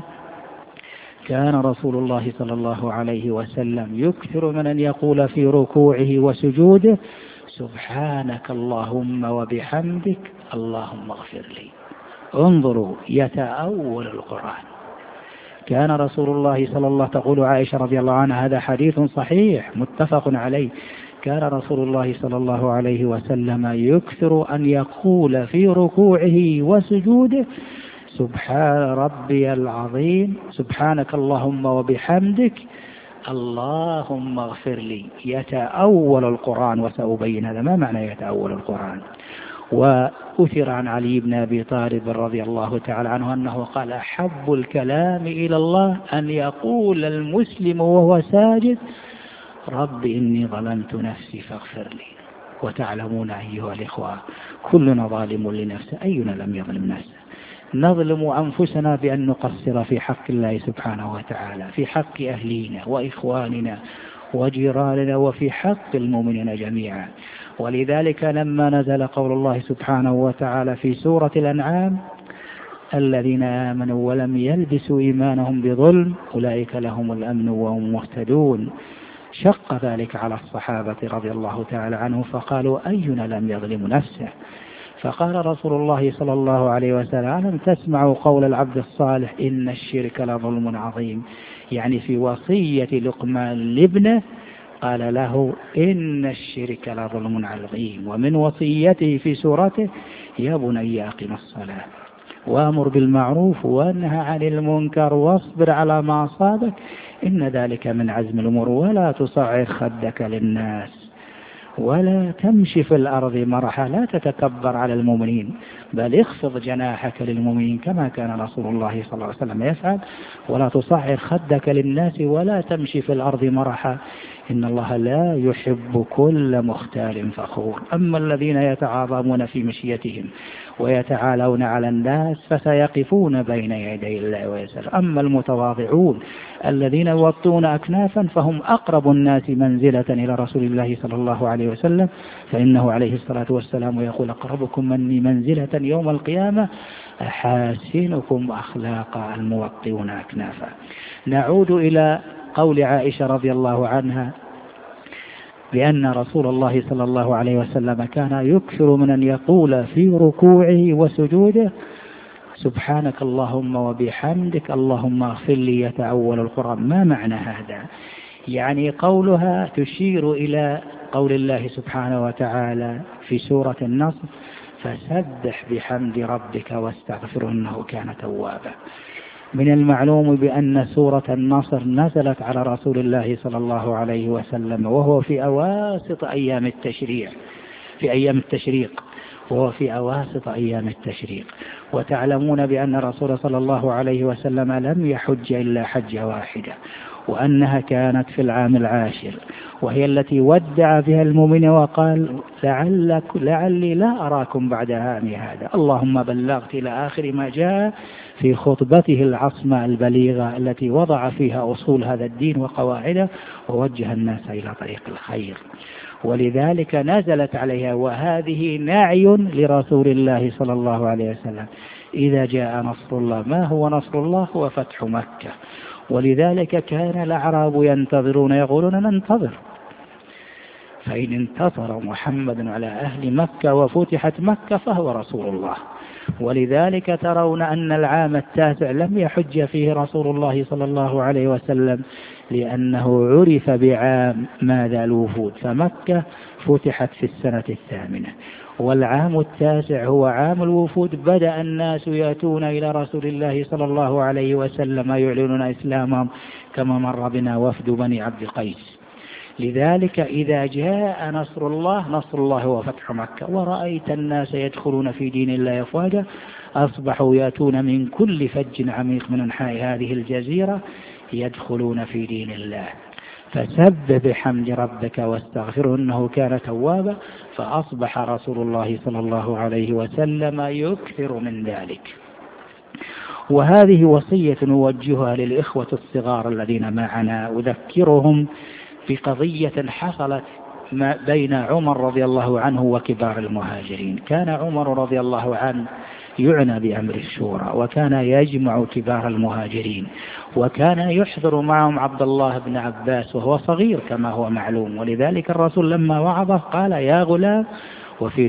كان رسول الله صلى الله عليه وسلم يكثر من أن يقول في ركوعه وسجوده سبحانك اللهم وبحمدك اللهم اغفر لي. انظروا يتأول القرآن. كان رسول الله صلى الله تقول عائشة رضي الله عنها هذا حديث صحيح متفق عليه كان رسول الله صلى الله عليه وسلم يكثر أن يقول في ركوعه وسجوده سبحان ربي العظيم سبحانك اللهم وبحمدك اللهم اغفر لي. يتأول القرآن وسأبين هذا ما معنى يتأول القرآن. وأثر عن علي بن أبي طالب رضي الله تعالى عنه أنه قال أحب الكلام إلى الله أن يقول المسلم وهو ساجد رب إني ظلمت نفسي فاغفر لي. وتعلمون أيها الإخوة كلنا ظالم لنفسه، أينا لم يظلم نفسه؟ نظلم أنفسنا بأن نقصر في حق الله سبحانه وتعالى، في حق أهلينا وإخواننا وجيراننا وفي حق المؤمنين جميعا. ولذلك لما نزل قول الله سبحانه وتعالى في سورة الأنعام الذين آمنوا ولم يلبسوا إيمانهم بظلم أولئك لهم الأمن وهم مهتدون، شق ذلك على الصحابة رضي الله تعالى عنه فقالوا أينا لم يظلم نفسه؟ فقال رسول الله صلى الله عليه وسلم ألم تسمعوا قول العبد الصالح إن الشرك لظلم عظيم، يعني في وصية لقمان لابنه قال له إن الشرك لظلم عظيم. ومن وصيته في سورته يا بني أقم الصلاة وأمر بالمعروف وانهى عن المنكر واصبر على ما أصابك إن ذلك من عزم الأمور ولا تصعر خدك للناس ولا تمشي في الأرض مرحا، لا تتكبر على المؤمنين بل اخفض جناحك للمؤمنين كما كان رسول الله صلى الله عليه وسلم يفعل، ولا تصعر خدك للناس ولا تمشي في الأرض مرحا إن الله لا يحب كل مختال فخور. أما الذين يتعاظمون في مشيتهم ويتعالون على الناس فسيقفون بين يدي الله ويسأل. أما المتواضعون الذين يوطون أكنافا فهم أقرب الناس منزلة إلى رسول الله صلى الله عليه وسلم، فإنه عليه الصلاة والسلام يقول أقربكم مني منزلة يوم القيامة أحاسنكم أخلاقا الموطئون أكنافا. نعود إلى قول عائشة رضي الله عنها بأن رسول الله صلى الله عليه وسلم كان يكثر من أن يقول في ركوعه وسجوده سبحانك اللهم وبحمدك اللهم اغفر لي. يتأول القرآن. ما معنى هذا؟ يعني قولها تشير إلى قول الله سبحانه وتعالى في سورة النصر فسبح بحمد ربك واستغفره إنه كان توابا. من المعلوم بأن سورة النصر نزلت على رسول الله صلى الله عليه وسلم وهو في أواسط أيام التشريق وهو في أواسط أيام التشريق. وتعلمون بأن الرسول صلى الله عليه وسلم لم يحج إلا حجة واحدة وأنها كانت في العام العاشر وهي التي ودع بها المؤمن وقال لعلي لا أراكم بعد عامي هذا اللهم بلغت إلى آخر ما جاء في خطبته العصمة البليغة التي وضع فيها أصول هذا الدين وقواعده ووجه الناس إلى طريق الخير. ولذلك نزلت عليها وهذه نعي لرسول الله صلى الله عليه وسلم إذا جاء نصر الله. ما هو نصر الله؟ هو فتح مكة. ولذلك كان الأعراب ينتظرون يقولون ننتظر، فإن انتصر محمد على أهل مكة وفتحت مكة فهو رسول الله. ولذلك ترون أن العام التاسع لم يحج فيه رسول الله صلى الله عليه وسلم لأنه عرف بعام ماذا الوفود، فمكة فتحت في السنة 8 والعام التاسع هو عام الوفود. بدأ الناس يأتون إلى رسول الله صلى الله عليه وسلم يعلنون إسلامهم كما مر بنا وفد بني عبد قيس. لذلك إذا جاء نصر الله هو فتح مكة ورأيت الناس يدخلون في دين الله أفواجا أصبحوا يأتون من كل فج عميق من أنحاء هذه الجزيرة يدخلون في دين الله. فسبح بحمد ربك واستغفره إنه كان توابا. فأصبح رسول الله صلى الله عليه وسلم يكثر من ذلك. وهذه وصية نوجهها للإخوة الصغار الذين معنا، أذكرهم بقضية حصلت بين عمر رضي الله عنه وكبار المهاجرين. كان عمر رضي الله عنه يعنى بأمر الشورى، وكان يجمع كبار المهاجرين، وكان يحضر معهم عبد الله بن عباس وهو صغير كما هو معلوم. ولذلك الرسول لما وعظه قال يا غلام، وفي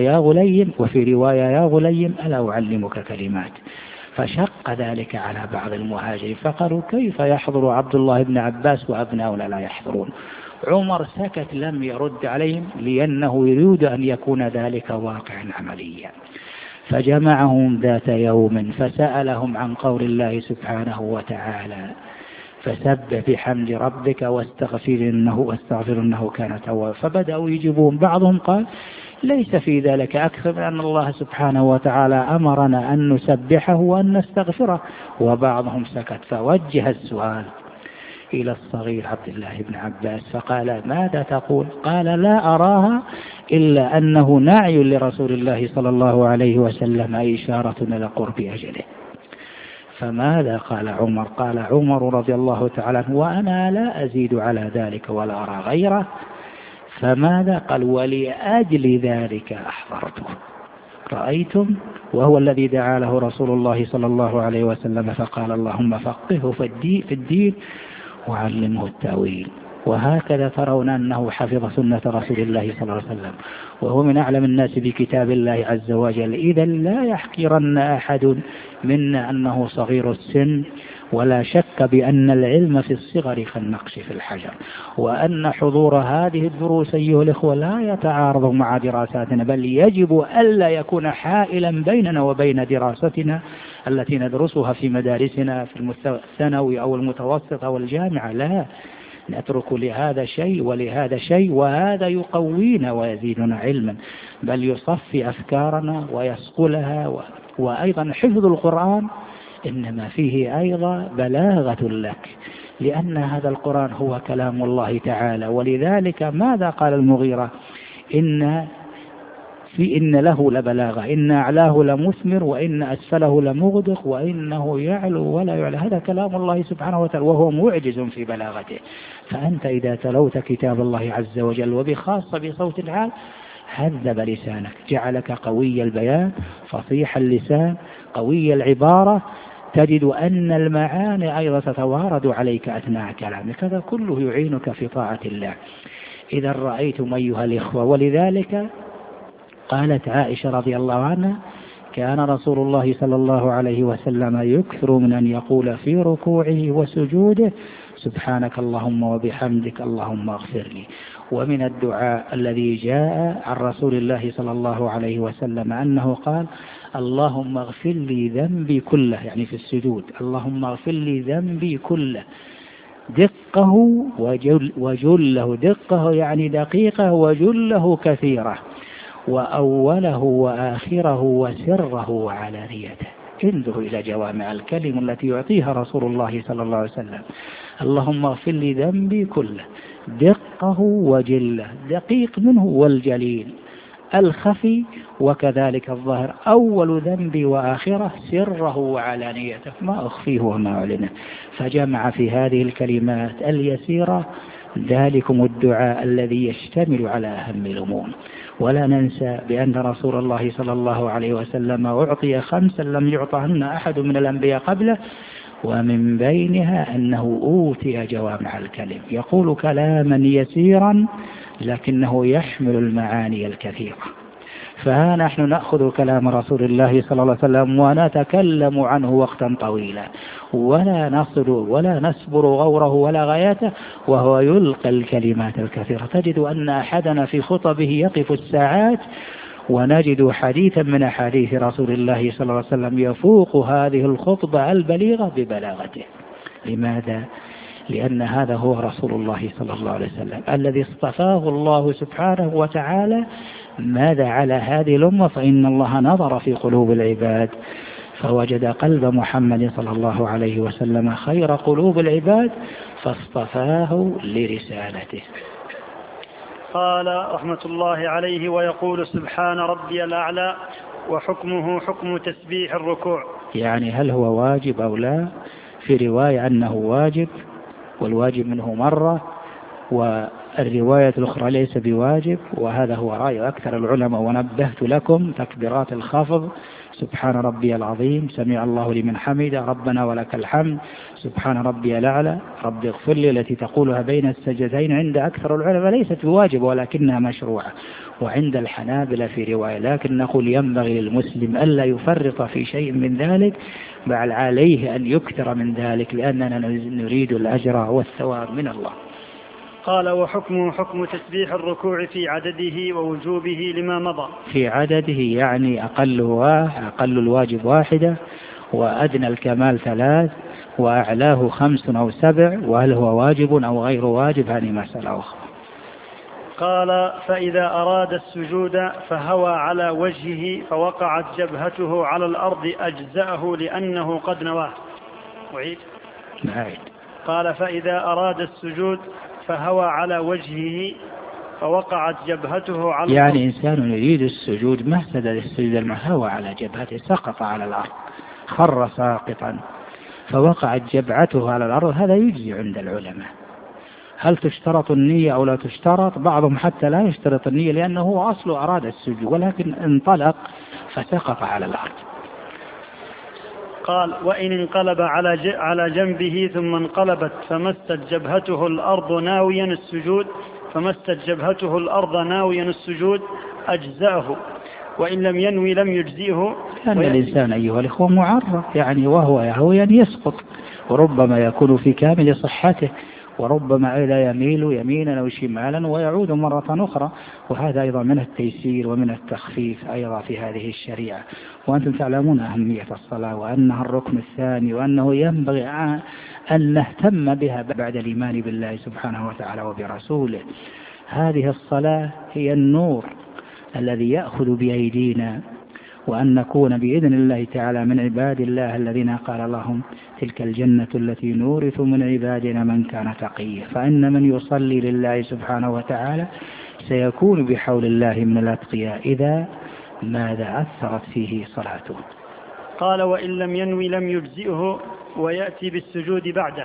رواية يا غليم ألا أعلمك كلمات. فشق ذلك على بعض المهاجرين، فقالوا كيف يحضر عبد الله بن عباس وأبناؤنا لا يحضرون؟ عمر سكت لم يرد عليهم، لأنه يريد أن يكون ذلك واقعا عمليا. فجمعهم ذات يوم فسألهم عن قول الله سبحانه وتعالى فسبح بحمد ربك واستغفر إنه كان توابا. فبدأوا يجيبون، بعضهم قال ليس في ذلك أكثر من أن الله سبحانه وتعالى أمرنا أن نسبحه وأن نستغفره، وبعضهم سكت. فوجه السؤال إلى الصغير عبد الله بن عباس فقال ماذا تقول؟ قال لا أراها إلا أنه نعي لرسول الله صلى الله عليه وسلم، إشارة إلى قرب أجله. فماذا قال عمر؟ قال عمر رضي الله تعالى وأنا لا أزيد على ذلك ولا أرى غيره. فماذا قال؟ ولأجل ذلك أحضرته. رأيتم؟ وهو الذي دعا له رسول الله صلى الله عليه وسلم فقال اللهم فقهه في الدين وعلمه التأويل. وهكذا ترون أنه حفظ سنة رسول الله صلى الله عليه وسلم، وهو من أعلم الناس بكتاب الله عز وجل. إذا لا يحقرن أحد منا أنه صغير السن، ولا شك بأن العلم في الصغر كالنقش في الحجر، وأن حضور هذه الدروس أيها الإخوة لا يتعارض مع دراساتنا، بل يجب ألا يكون حائلا بيننا وبين دراستنا التي ندرسها في مدارسنا في المستوى الثانوي أو المتوسط أو الجامعة. لا نترك لهذا شيء ولهذا شيء، وهذا يقوينا ويزيدنا علما، بل يصفي أفكارنا ويصقلها. وأيضا حفظ القرآن إنما فيه أيضا بلاغة لك، لأن هذا القرآن هو كلام الله تعالى. ولذلك ماذا قال المغيرة؟ إن له لبلاغة، إن أعلاه لمثمر وإن أسفله لمغدق وإنه يعلو ولا يعلى. هذا كلام الله سبحانه وتعالى وهو معجز في بلاغته. فأنت إذا تلوت كتاب الله عز وجل وبخاصة بصوت العال هذب لسانك، جعلك قوي البيان فصيح اللسان قوي العبارة، تجد أن المعاني أيضا تتوارد عليك أثناء كلامك. هذا كله يعينك في طاعة الله. إذا رأيتم أيها الإخوة، ولذلك قالت عائشة رضي الله عنها كان رسول الله صلى الله عليه وسلم يكثر من أن يقول في ركوعه وسجوده سبحانك اللهم وبحمدك اللهم اغفر لي. ومن الدعاء الذي جاء عن رسول الله صلى الله عليه وسلم أنه قال اللهم اغفر لي ذنبي كله، يعني في السجود اللهم اغفر لي ذنبي كله، دقه وجله، دقه يعني دقيقه، وجله كثيره، وأوله وآخره وسره وعلانيته. انظروا إلى جوامع الكلم التي يعطيها رسول الله صلى الله عليه وسلم. اللهم اغفر لي ذنبي كله، دقه وجله، دقيق منه والجليل، الخفي وكذلك الظاهر، أول ذنبي وآخره، سره وعلانيته، ما أخفيه وما أعلنه. فجمع في هذه الكلمات اليسيرة ذلكم الدعاء الذي يشتمل على أهم الأمور. ولا ننسى بأن رسول الله صلى الله عليه وسلم أعطي 5 لم يعطهن أحد من الأنبياء قبله، ومن بينها أنه أوتي جوامع الكلم، يقول كلاما يسيرا لكنه يحمل المعاني الكثيرة. فها نحن نأخذ كلام رسول الله صلى الله عليه وسلم ونتكلم عنه وقتا طويلا، ولا نصبر غوره ولا غايته، وهو يلقى الكلمات الكثيرة. تجد أن أحدنا في خطبه يقف الساعات، ونجد حديثا من أحاديث رسول الله صلى الله عليه وسلم يفوق هذه الخطبة البليغة ببلاغته. لماذا؟ لأن هذا هو رسول الله صلى الله عليه وسلم الذي اصطفاه الله سبحانه وتعالى. ماذا على هذه الأمة؟ فإن الله نظر في قلوب العباد فوجد قلب محمد صلى الله عليه وسلم خير قلوب العباد فاصطفاه لرسالته. قال رحمة الله عليه: ويقول سبحان ربي الأعلى، وحكمه حكم تسبيح الركوع. يعني هل هو واجب أو لا؟ في رواية أنه واجب، والواجب منه مرة، والرواية الأخرى ليس بواجب، وهذا هو رأي أكثر العلماء. ونبهت لكم تكبيرات الخفض: سبحان ربي العظيم، سمع الله لمن حمده، ربنا ولك الحمد، سبحان ربي الأعلى، رب اغفر لي، التي تقولها بين السجدتين عند أكثر العلماء ليست بواجب ولكنها مشروعة، وعند الحنابلة في رواية. لكن نقول ينبغي للمسلم ألا يفرط في شيء من ذلك، بل عليه أن يكثر من ذلك، لأننا نريد الأجر والثواب من الله. قال: وحكمه حكم تسبيح الركوع في عدده ووجوبه لما مضى. في عدده يعني أقل الواجب 1، وأدنى الكمال 3، وأعلاه 5 أو 7، وهل هو واجب أو غير واجب هذه مسألة أخرى. قال: فإذا أراد السجود فهوى على وجهه فوقعت جبهته على الأرض أجزأه لأنه قد نواه. وعيد. قال: فإذا أراد السجود فهوى على وجهه فوقعت جبهته على الأرض. يعني إنسان يريد السجود ما سجد السجود المهوى على جبهته، سقط على الأرض، خر ساقطا فوقعت جبهته على الأرض، هذا يجزي عند العلماء. هل تشترط النية أو لا تشترط؟ بعضهم حتى لا يشترط النية لأنه هو أصل أراد السجود، ولكن انطلق فسقط على الأرض. قال: وإن انقلب على جنبه ثم انقلبت فمست جبهته الأرض ناويا السجود أجزأه، وإن لم ينوي لم يجزئه. لأن الإنسان أيها الإخوة معرض، يعني وهو يهوي يسقط، وربما يكون في كامل صحته، وربما لا يميل يمينا أو شمالا ويعود مرة أخرى، وهذا أيضا من التيسير ومن التخفيف أيضا في هذه الشريعة. وأنتم تعلمون أهمية الصلاة وأنها الركن الثاني، وأنه ينبغي أن نهتم بها بعد الإيمان بالله سبحانه وتعالى وبرسوله. هذه الصلاة هي النور الذي يأخذ بأيدينا، وأن نكون بإذن الله تعالى من عباد الله الذين قال لهم: تلك الجنة التي نورث من عبادنا من كان تقيا. فإن من يصلي لله سبحانه وتعالى سيكون بحول الله من الأتقياء إذا ماذا أثرت فيه صلاته. قال: وإن لم ينوي لم يجزئه ويأتي بالسجود بعده.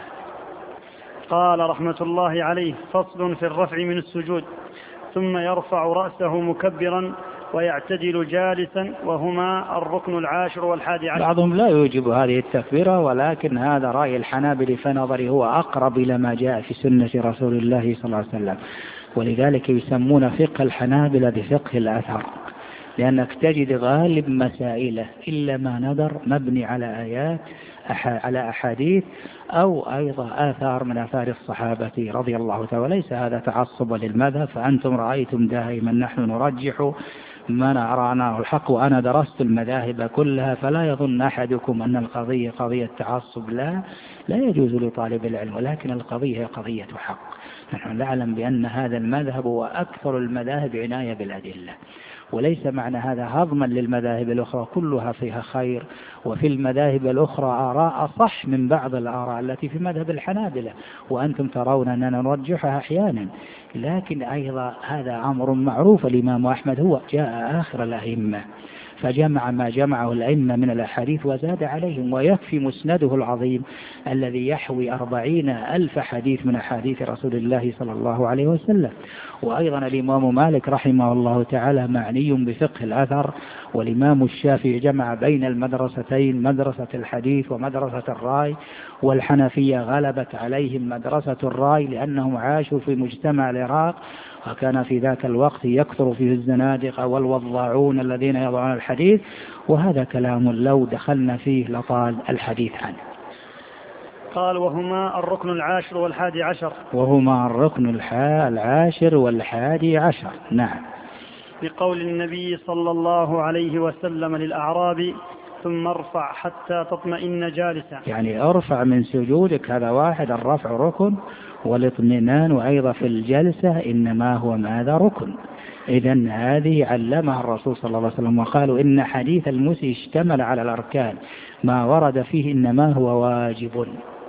قال رحمة الله عليه: فصل في الرفع من السجود. ثم يرفع رأسه مكبرا ويعتدل جالسا، وهما الركن 10 و11. بعضهم لا يوجب هذه التكبيرة، ولكن هذا رأي الحنابلة فنظري هو أقرب إلى ما جاء في سنة رسول الله صلى الله عليه وسلم، ولذلك يسمون فقه الحنابلة بفقه الأثر، لأنك تجد غالب مسائله إلا ما ندر مبني على آيات على أحاديث أو أيضا آثار من آثار الصحابة رضي الله تعالى. وليس هذا تعصب للمذهب، فأنتم رأيتم دائما نحن نرجح ما نراناه الحق، وأنا درست المذاهب كلها، فلا يظن أحدكم أن القضية قضية تعصب، لا يجوز لطالب العلم، ولكن القضية هي قضية حق. نحن نعلم بأن هذا المذهب هو أكثر المذاهب عناية بالأدلة، وليس معنى هذا هضما للمذاهب الأخرى، كلها فيها خير، وفي المذاهب الأخرى آراء أصح من بعض الآراء التي في مذهب الحنابلة، وأنتم ترون أننا نرجحها أحيانا. لكن أيضا هذا أمر معروف، الإمام أحمد هو جاء آخر الأئمة فجمع ما جمعه الأئمة من الأحاديث وزاد عليهم، ويكفي مسنده العظيم الذي يحوي 40,000 حديث من أحاديث رسول الله صلى الله عليه وسلم. وأيضا الإمام مالك رحمه الله تعالى معني بفقه الأثر، والإمام الشافعي جمع بين المدرستين، مدرسة الحديث ومدرسة الرأي، والحنفية غلبت عليهم مدرسة الرأي لأنهم عاشوا في مجتمع العراق، وكان في ذاك الوقت يكثر فيه الزنادقة والوضاعون الذين يضعون الحديث، وهذا كلام لو دخلنا فيه لطال الحديث عنه. قال: وهما الركن 10 و11. وهما الركن 10 و11. نعم. بقول النبي صلى الله عليه وسلم للأعرابي: ثم ارفع حتى تطمئن جالسا. يعني ارفع من سجودك، هذا واحد، الرفع ركن، والاطمئنان أيضا في الجلسة إنما هو ماذا؟ ركن. إذن هذه علمها الرسول صلى الله عليه وسلم، وقالوا إن حديث المسيء اشتمل على الأركان، ما ورد فيه إنما هو واجب.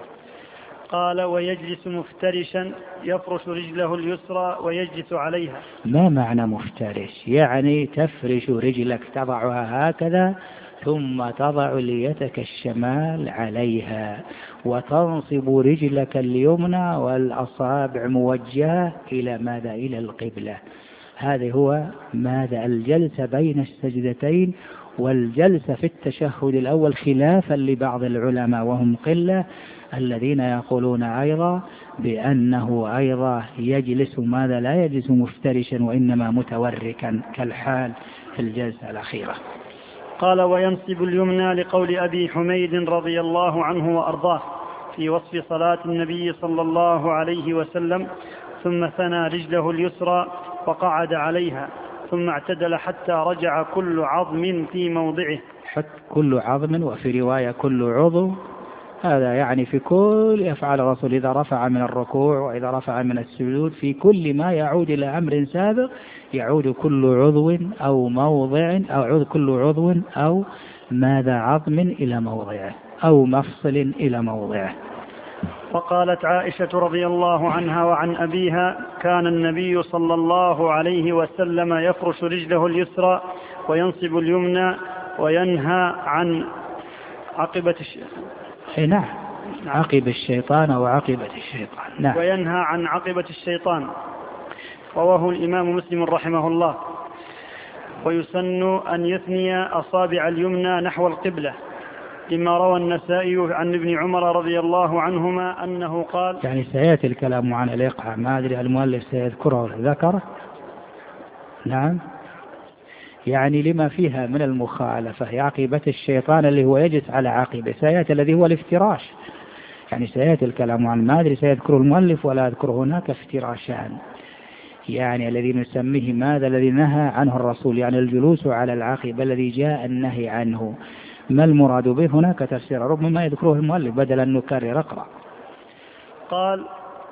قال ويجلس مفترشا يفرش رجله اليسرى ويجلس عليها. ما معنى مفترش؟ يعني تفرش رجلك، تضعها هكذا ثم تضع ليتك الشمال عليها، وتنصب رجلك اليمنى والأصابع موجهة إلى ماذا؟ إلى القبلة. هذا هو ماذا؟ الجلسة بين السجدتين، والجلسة في التشهد الأول، خلافا لبعض العلماء وهم قلة الذين يقولون أيضا بأنه أيضا يجلس ماذا؟ لا يجلس مفترشا وإنما متوركا كالحال في الجلسة الأخيرة. قال وينصب اليمنى لقول أبي حميد رضي الله عنه وأرضاه في وصف صلاة النبي صلى الله عليه وسلم: ثم ثنى رجله اليسرى وقعد عليها ثم اعتدل حتى رجع كل عظم في موضعه. حتى كل عظم، وفي رواية كل عضو. هذا يعني في كل يفعل الرسول إذا رفع من الركوع وإذا رفع من السجود، في كل ما يعود إلى أمر سابق يعود كل عضو أو موضع، أو كل عضو أو ماذا؟ عظم إلى موضعه أو مفصل إلى موضعه. وقالت عائشة رضي الله عنها وعن أبيها: كان النبي صلى الله عليه وسلم يفرش رجله اليسرى وينصب اليمنى وينهى عن عقبة نعم، عقب الشيطان أو عقبة الشيطان. نعم. وينهى عن عقبة الشيطان. رواه الإمام مسلم رحمه الله. ويسن أن يثني أصابع اليمنى نحو القبلة، لما روى النسائي عن ابن عمر رضي الله عنهما أنه قال. يعني سيأتي الكلام عن الإيقاع، ما أدري المؤلف سيذكره ذكره. نعم، يعني لما فيها من المخالفة، عقبة الشيطان اللي هو يجلس على عقبه، سيأتي الذي هو الافتراش، يعني سيأتي الكلام عن ما أدري سيذكره المؤلف ولا يذكر هناك افتراشان، يعني الذي نسميه ماذا؟ الذي نهى عنه الرسول، يعني الجلوس على العقبة الذي جاء النهي عنه. ما المراد به؟ هناك تفسير ربما يذكره المؤلف بدل أن نكرر. اقرأ. قال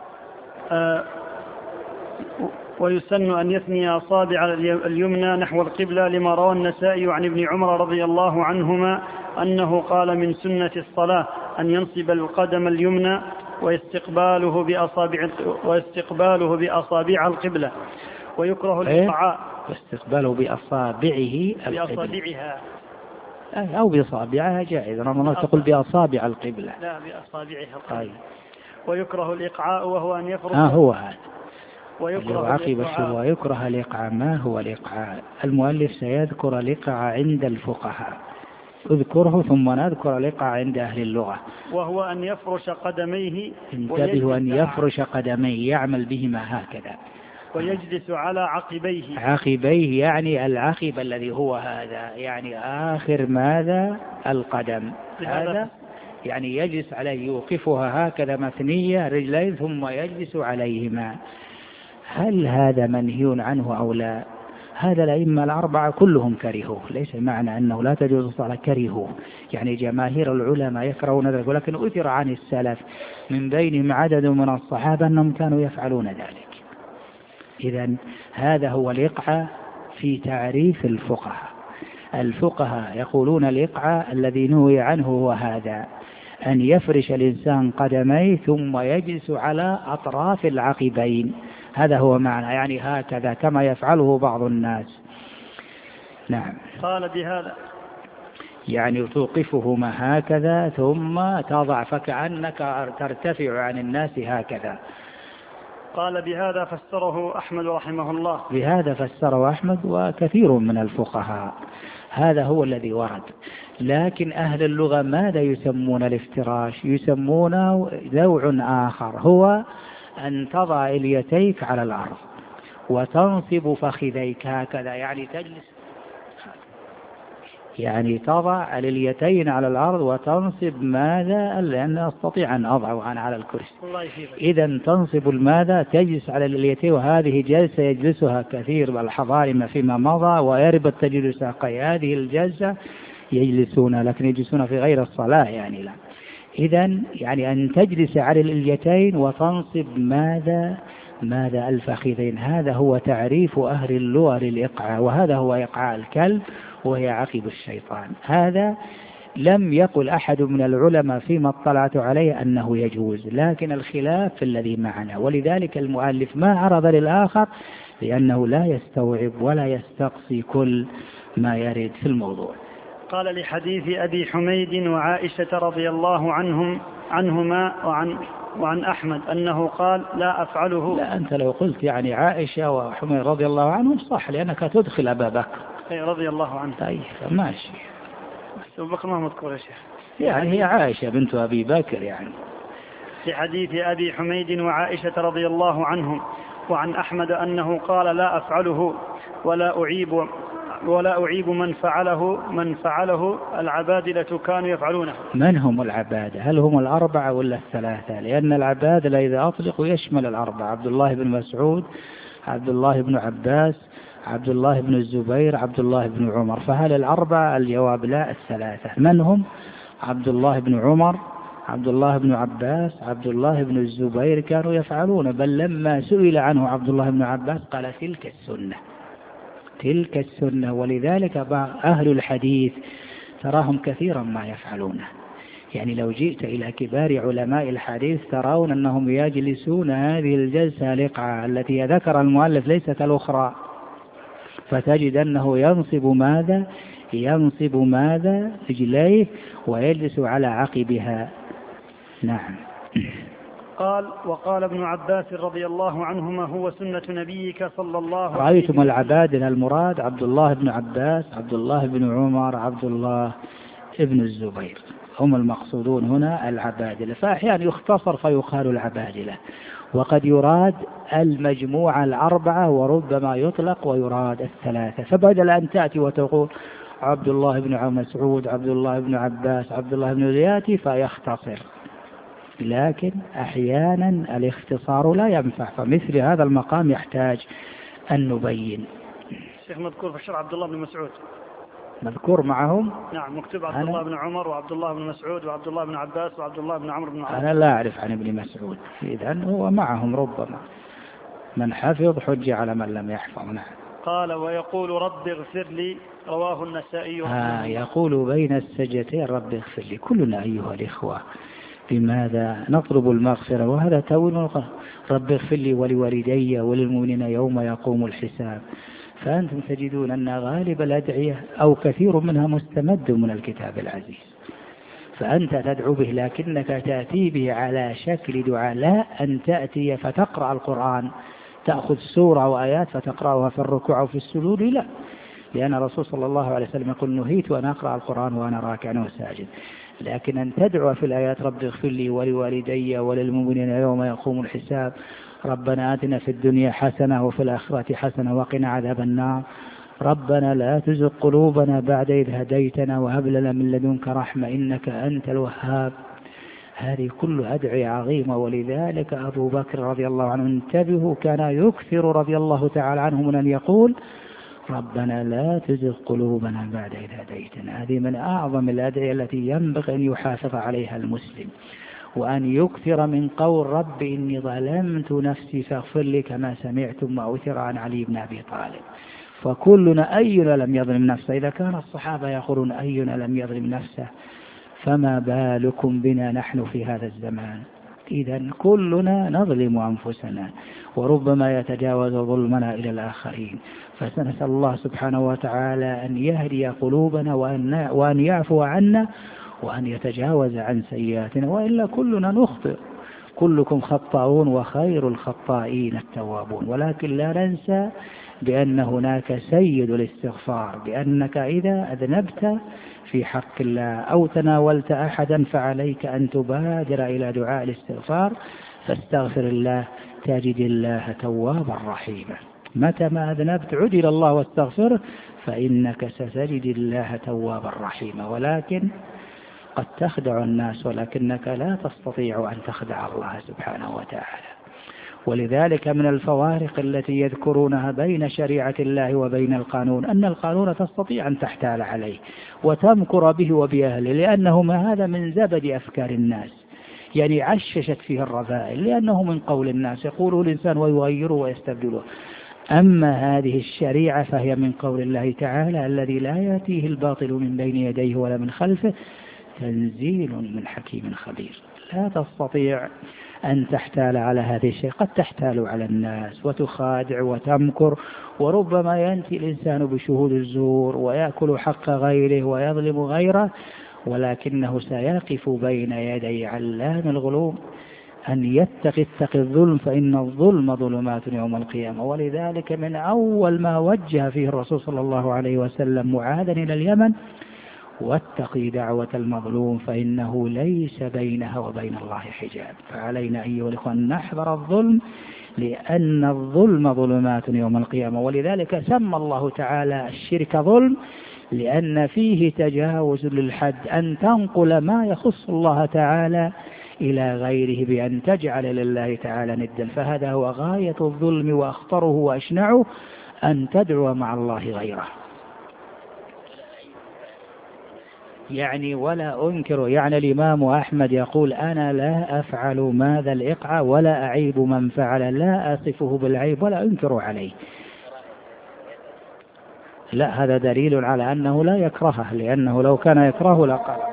ويسن أن يثني أصابع اليمنى نحو القبلة، لما روى النسائي عن ابن عمر رضي الله عنهما أنه قال: من سنة الصلاة أن ينصب القدم اليمنى واستقباله بأصابع القبلة، ويكره الإقعاء. واستقباله بأصابعها أو بأصابعها جائز، ربما تقول بأصابع القبلة. لا، بأصابعها القبلة. ويكره الإقعاء وهو أن يفرق. هو هذا. ويكره الإقعاء. ما هو الإقعاء؟ المؤلف سيذكر الإقعاء عند الفقهاء، اذكره ثم نذكر الإقعاء عند أهل اللغة. وهو أن يفرش قدميه. انتبهوا، أن يفرش قدميه، يعمل بهما هكذا ويجلس على عقبيه. عقبيه يعني العقب الذي هو هذا، يعني آخر ماذا؟ القدم. هذا يعني يجلس عليه، يوقفها هكذا مثنية رجلين ثم يجلس عليهما. هل هذا منهي عنه أو لا؟ هذا الأئمة الأربعة كلهم كرهوه، ليس معنى أنه لا تجوز الصلاة، كرهوه، يعني جماهير العلماء يكرهون ذلك، ولكن أثر عن السلف من بينهم عدد من الصحابة أنهم كانوا يفعلون ذلك. إذن هذا هو الإقعاء في تعريف الفقهاء يقولون الإقعاء الذي نهي عنه هو هذا: أن يفرش الإنسان قدميه ثم يجلس على أطراف العقبين، هذا هو معنى، يعني هكذا كما يفعله بعض الناس. نعم. قال بهذا يعني توقفهما هكذا ثم تضع، فكأنك ترتفع عن الناس هكذا. قال بهذا فسره أحمد رحمه الله. بهذا فسره أحمد وكثير من الفقهاء، هذا هو الذي ورد. لكن أهل اللغة ماذا يسمون الافتراش؟ يسمونه نوع آخر، هو أن تضع اليتيك على الأرض وتنصب فخذيك هكذا، يعني تجلس، يعني تضع اليتين على الأرض وتنصب ماذا؟ لأن أستطيع أن أضعه أنا على الكرسي. إذا تنصب الماذا؟ تجلس على اليتين، وهذه جلسة يجلسها كثير بالحضارم فيما مضى، ويربط تجلس ساقي. هذه الجلسة يجلسون، لكن يجلسون في غير الصلاة يعني لا. إذن يعني أن تجلس على الإليتين وتنصب ماذا الفخذين، هذا هو تعريف أهل اللغة للإقعاء، وهذا هو إقعاء الكلب وهي عقب الشيطان. هذا لم يقل أحد من العلماء فيما اطلعت عليه أنه يجوز، لكن الخلاف في الذي معنا، ولذلك المؤلف ما عرض للآخر لأنه لا يستوعب ولا يستقصي كل ما يرد في الموضوع. قال لحديث أبي حميد وعائشة رضي الله عنهما وعن أحمد أنه قال لا أفعله. لا، أنت لو قلت يعني عائشة وحميد رضي الله عنهم صح، لأنك تدخل أبا بكر رضي الله عنه. طيب ماشي، بس أبو بكر ما مذكور يا شيخ، يعني هي عائشة بنت أبي بكر يعني. في حديث أبي حميد وعائشة رضي الله عنهم وعن أحمد أنه قال لا أفعله ولا أعيب من فعله العبادلة كانوا يفعلونه. من هم العبادة؟ هل هم الأربعة ولا الثلاثة؟ لأن العبادة إذا أطلق يشمل الأربعة: عبد الله بن مسعود، عبد الله بن عباس، عبد الله بن الزبير، عبد الله بن عمر. فهل الأربعة؟ الجواب لا، الثلاثة. من هم؟ عبد الله بن عمر، عبد الله بن عباس، عبد الله بن الزبير كانوا يفعلون، بل لما سئل عنه عبد الله بن عباس قال تلك السنة. ولذلك أهل الحديث تراهم كثيرا ما يفعلونه، يعني لو جئت إلى كبار علماء الحديث ترون أنهم يجلسون هذه الجلسة الإقعاء التي ذكر المؤلف ليست الأخرى، فتجد أنه ينصب رجليه ويجلس على عقبها. نعم. قال وقال ابن عباس رضي الله عنهما هو سنة نبيك صلى الله عليه وسلم. رأيتم العبادلة المراد عبد الله بن عباس، عبد الله بن عمر، عبد الله بن الزبير، هم المقصودون هنا العبادلة. فأحيانا يختصر فيقال العبادلة، وقد يراد المجموعة الأربعة، وربما يطلق ويراد الثلاثة. فبدل أن تأتي وتقول عبد الله بن مسعود، عبد الله بن عباس، عبد الله بن زياد فيختصر، لكن أحيانا الاختصار لا ينفع، فمثل هذا المقام يحتاج أن نبين. شيخ مذكور في الشرع عبد الله بن مسعود، مذكور معهم؟ نعم، مكتوب عبد الله بن عمر وعبد الله بن مسعود وعبد الله بن عباس وعبد الله بن عمرو بن العاص. أنا لا أعرف عن ابن مسعود، إذن هو معهم، ربما من حفظ حج على من لم يحفظ. نعم. قال ويقول رب اغفر لي، رواه النسائي. يقول بين السجدتين رب اغفر لي. كلنا أيها الإخوة بماذا نطلب المغفرة؟ وهذا تأويل رب اغفر لي ولوالدي وللمؤمنين يوم يقوم الحساب. فأنتم تجدون أن غالب الأدعية أو كثير منها مستمد من الكتاب العزيز، فأنت تدعو به، لكنك تأتي به على شكل دعاء، لا أن تأتي فتقرأ القرآن، تأخذ سورة وآيات فتقرأها في الركوع أو في السجود، لا، لأن الرسول صلى الله عليه وسلم يقول نهيت أن أقرأ القرآن وأنا راكع وساجد. لكن أن تدعو في الآيات رب اغفر لي ولوالدي وللمؤمنين يوم يقوم الحساب، ربنا آتنا في الدنيا حسنة وفي الآخرة حسنة وقنا عذاب النار، ربنا لا تزغ قلوبنا بعد إذ هديتنا وهب لنا من لدنك رحمة إنك أنت الوهاب. هذه كل أدعية عظيمة. ولذلك أبو بكر رضي الله عنه انتبهوا كان يكثر رضي الله تعالى عنه من أن يقول ربنا لا تزغ قلوبنا بعد إذ هديتنا. هذه من أعظم الأدعية التي ينبغي أن يحافظ عليها المسلم، وأن يكثر من قول رب إني ظلمت نفسي فاغفر لي كما سمعتم ما أثر عن علي بن أبي طالب. فكلنا أينا لم يظلم نفسه؟ إذا كان الصحابة يقولون أينا لم يظلم نفسه، فما بالكم بنا نحن في هذا الزمان؟ إذا كلنا نظلم أنفسنا، وربما يتجاوز ظلمنا إلى الآخرين. فسنسأل الله سبحانه وتعالى أن يهدي قلوبنا وأن يعفو عنا وأن يتجاوز عن سيئاتنا، وإلا كلنا نخطئ، كلكم خطاؤون وخير الخطائين التوابون. ولكن لا ننسى بأن هناك سيد الاستغفار، بأنك إذا أذنبت في حق الله أو تناولت أحدا فعليك أن تبادر إلى دعاء الاستغفار، فاستغفر الله تجد الله توابا رحيما. متى ما أذنبت عد إلى الله واستغفره فإنك ستجد الله توابا رحيما. ولكن قد تخدع الناس ولكنك لا تستطيع أن تخدع الله سبحانه وتعالى. ولذلك من الفوارق التي يذكرونها بين شريعة الله وبين القانون أن القانون تستطيع أن تحتال عليه وتمكر به وبأهله، لأنه ما هذا من زبد أفكار الناس، يعني عششت فيه الرذائل، لأنه من قول الناس يقوله الإنسان ويغيره ويستبدله. أما هذه الشريعة فهي من قول الله تعالى الذي لا يأتيه الباطل من بين يديه ولا من خلفه تنزيل من حكيم خبير. لا تستطيع أن تحتال على هذه الشيء، قد تحتال على الناس وتخادع وتمكر، وربما ينتهي الإنسان بشهود الزور ويأكل حق غيره ويظلم غيره، ولكنه سيقف بين يدي علام الغلوب أن يتقي الظلم، فإن الظلم ظلمات يوم القيامة. ولذلك من أول ما وجه فيه الرسول صلى الله عليه وسلم معاذا إلى اليمن: واتقي دعوة المظلوم فإنه ليس بينها وبين الله حجاب. فعلينا أيها الإخوة أن نحذر الظلم، لأن الظلم ظلمات يوم القيامة. ولذلك سمى الله تعالى الشرك ظلم، لأن فيه تجاوز للحد، أن تنقل ما يخص الله تعالى إلى غيره بأن تجعل لله تعالى ندا. فهذا هو غاية الظلم وأخطره وأشنعه، أن تدعو مع الله غيره. يعني ولا أنكر، يعني الإمام أحمد يقول: أنا لا أفعل ماذا الإقعى ولا أعيب من فعل، لا أصفه بالعيب ولا أنكر عليه. لا، هذا دليل على أنه لا يكرهه، لأنه لو كان يكرهه لقال.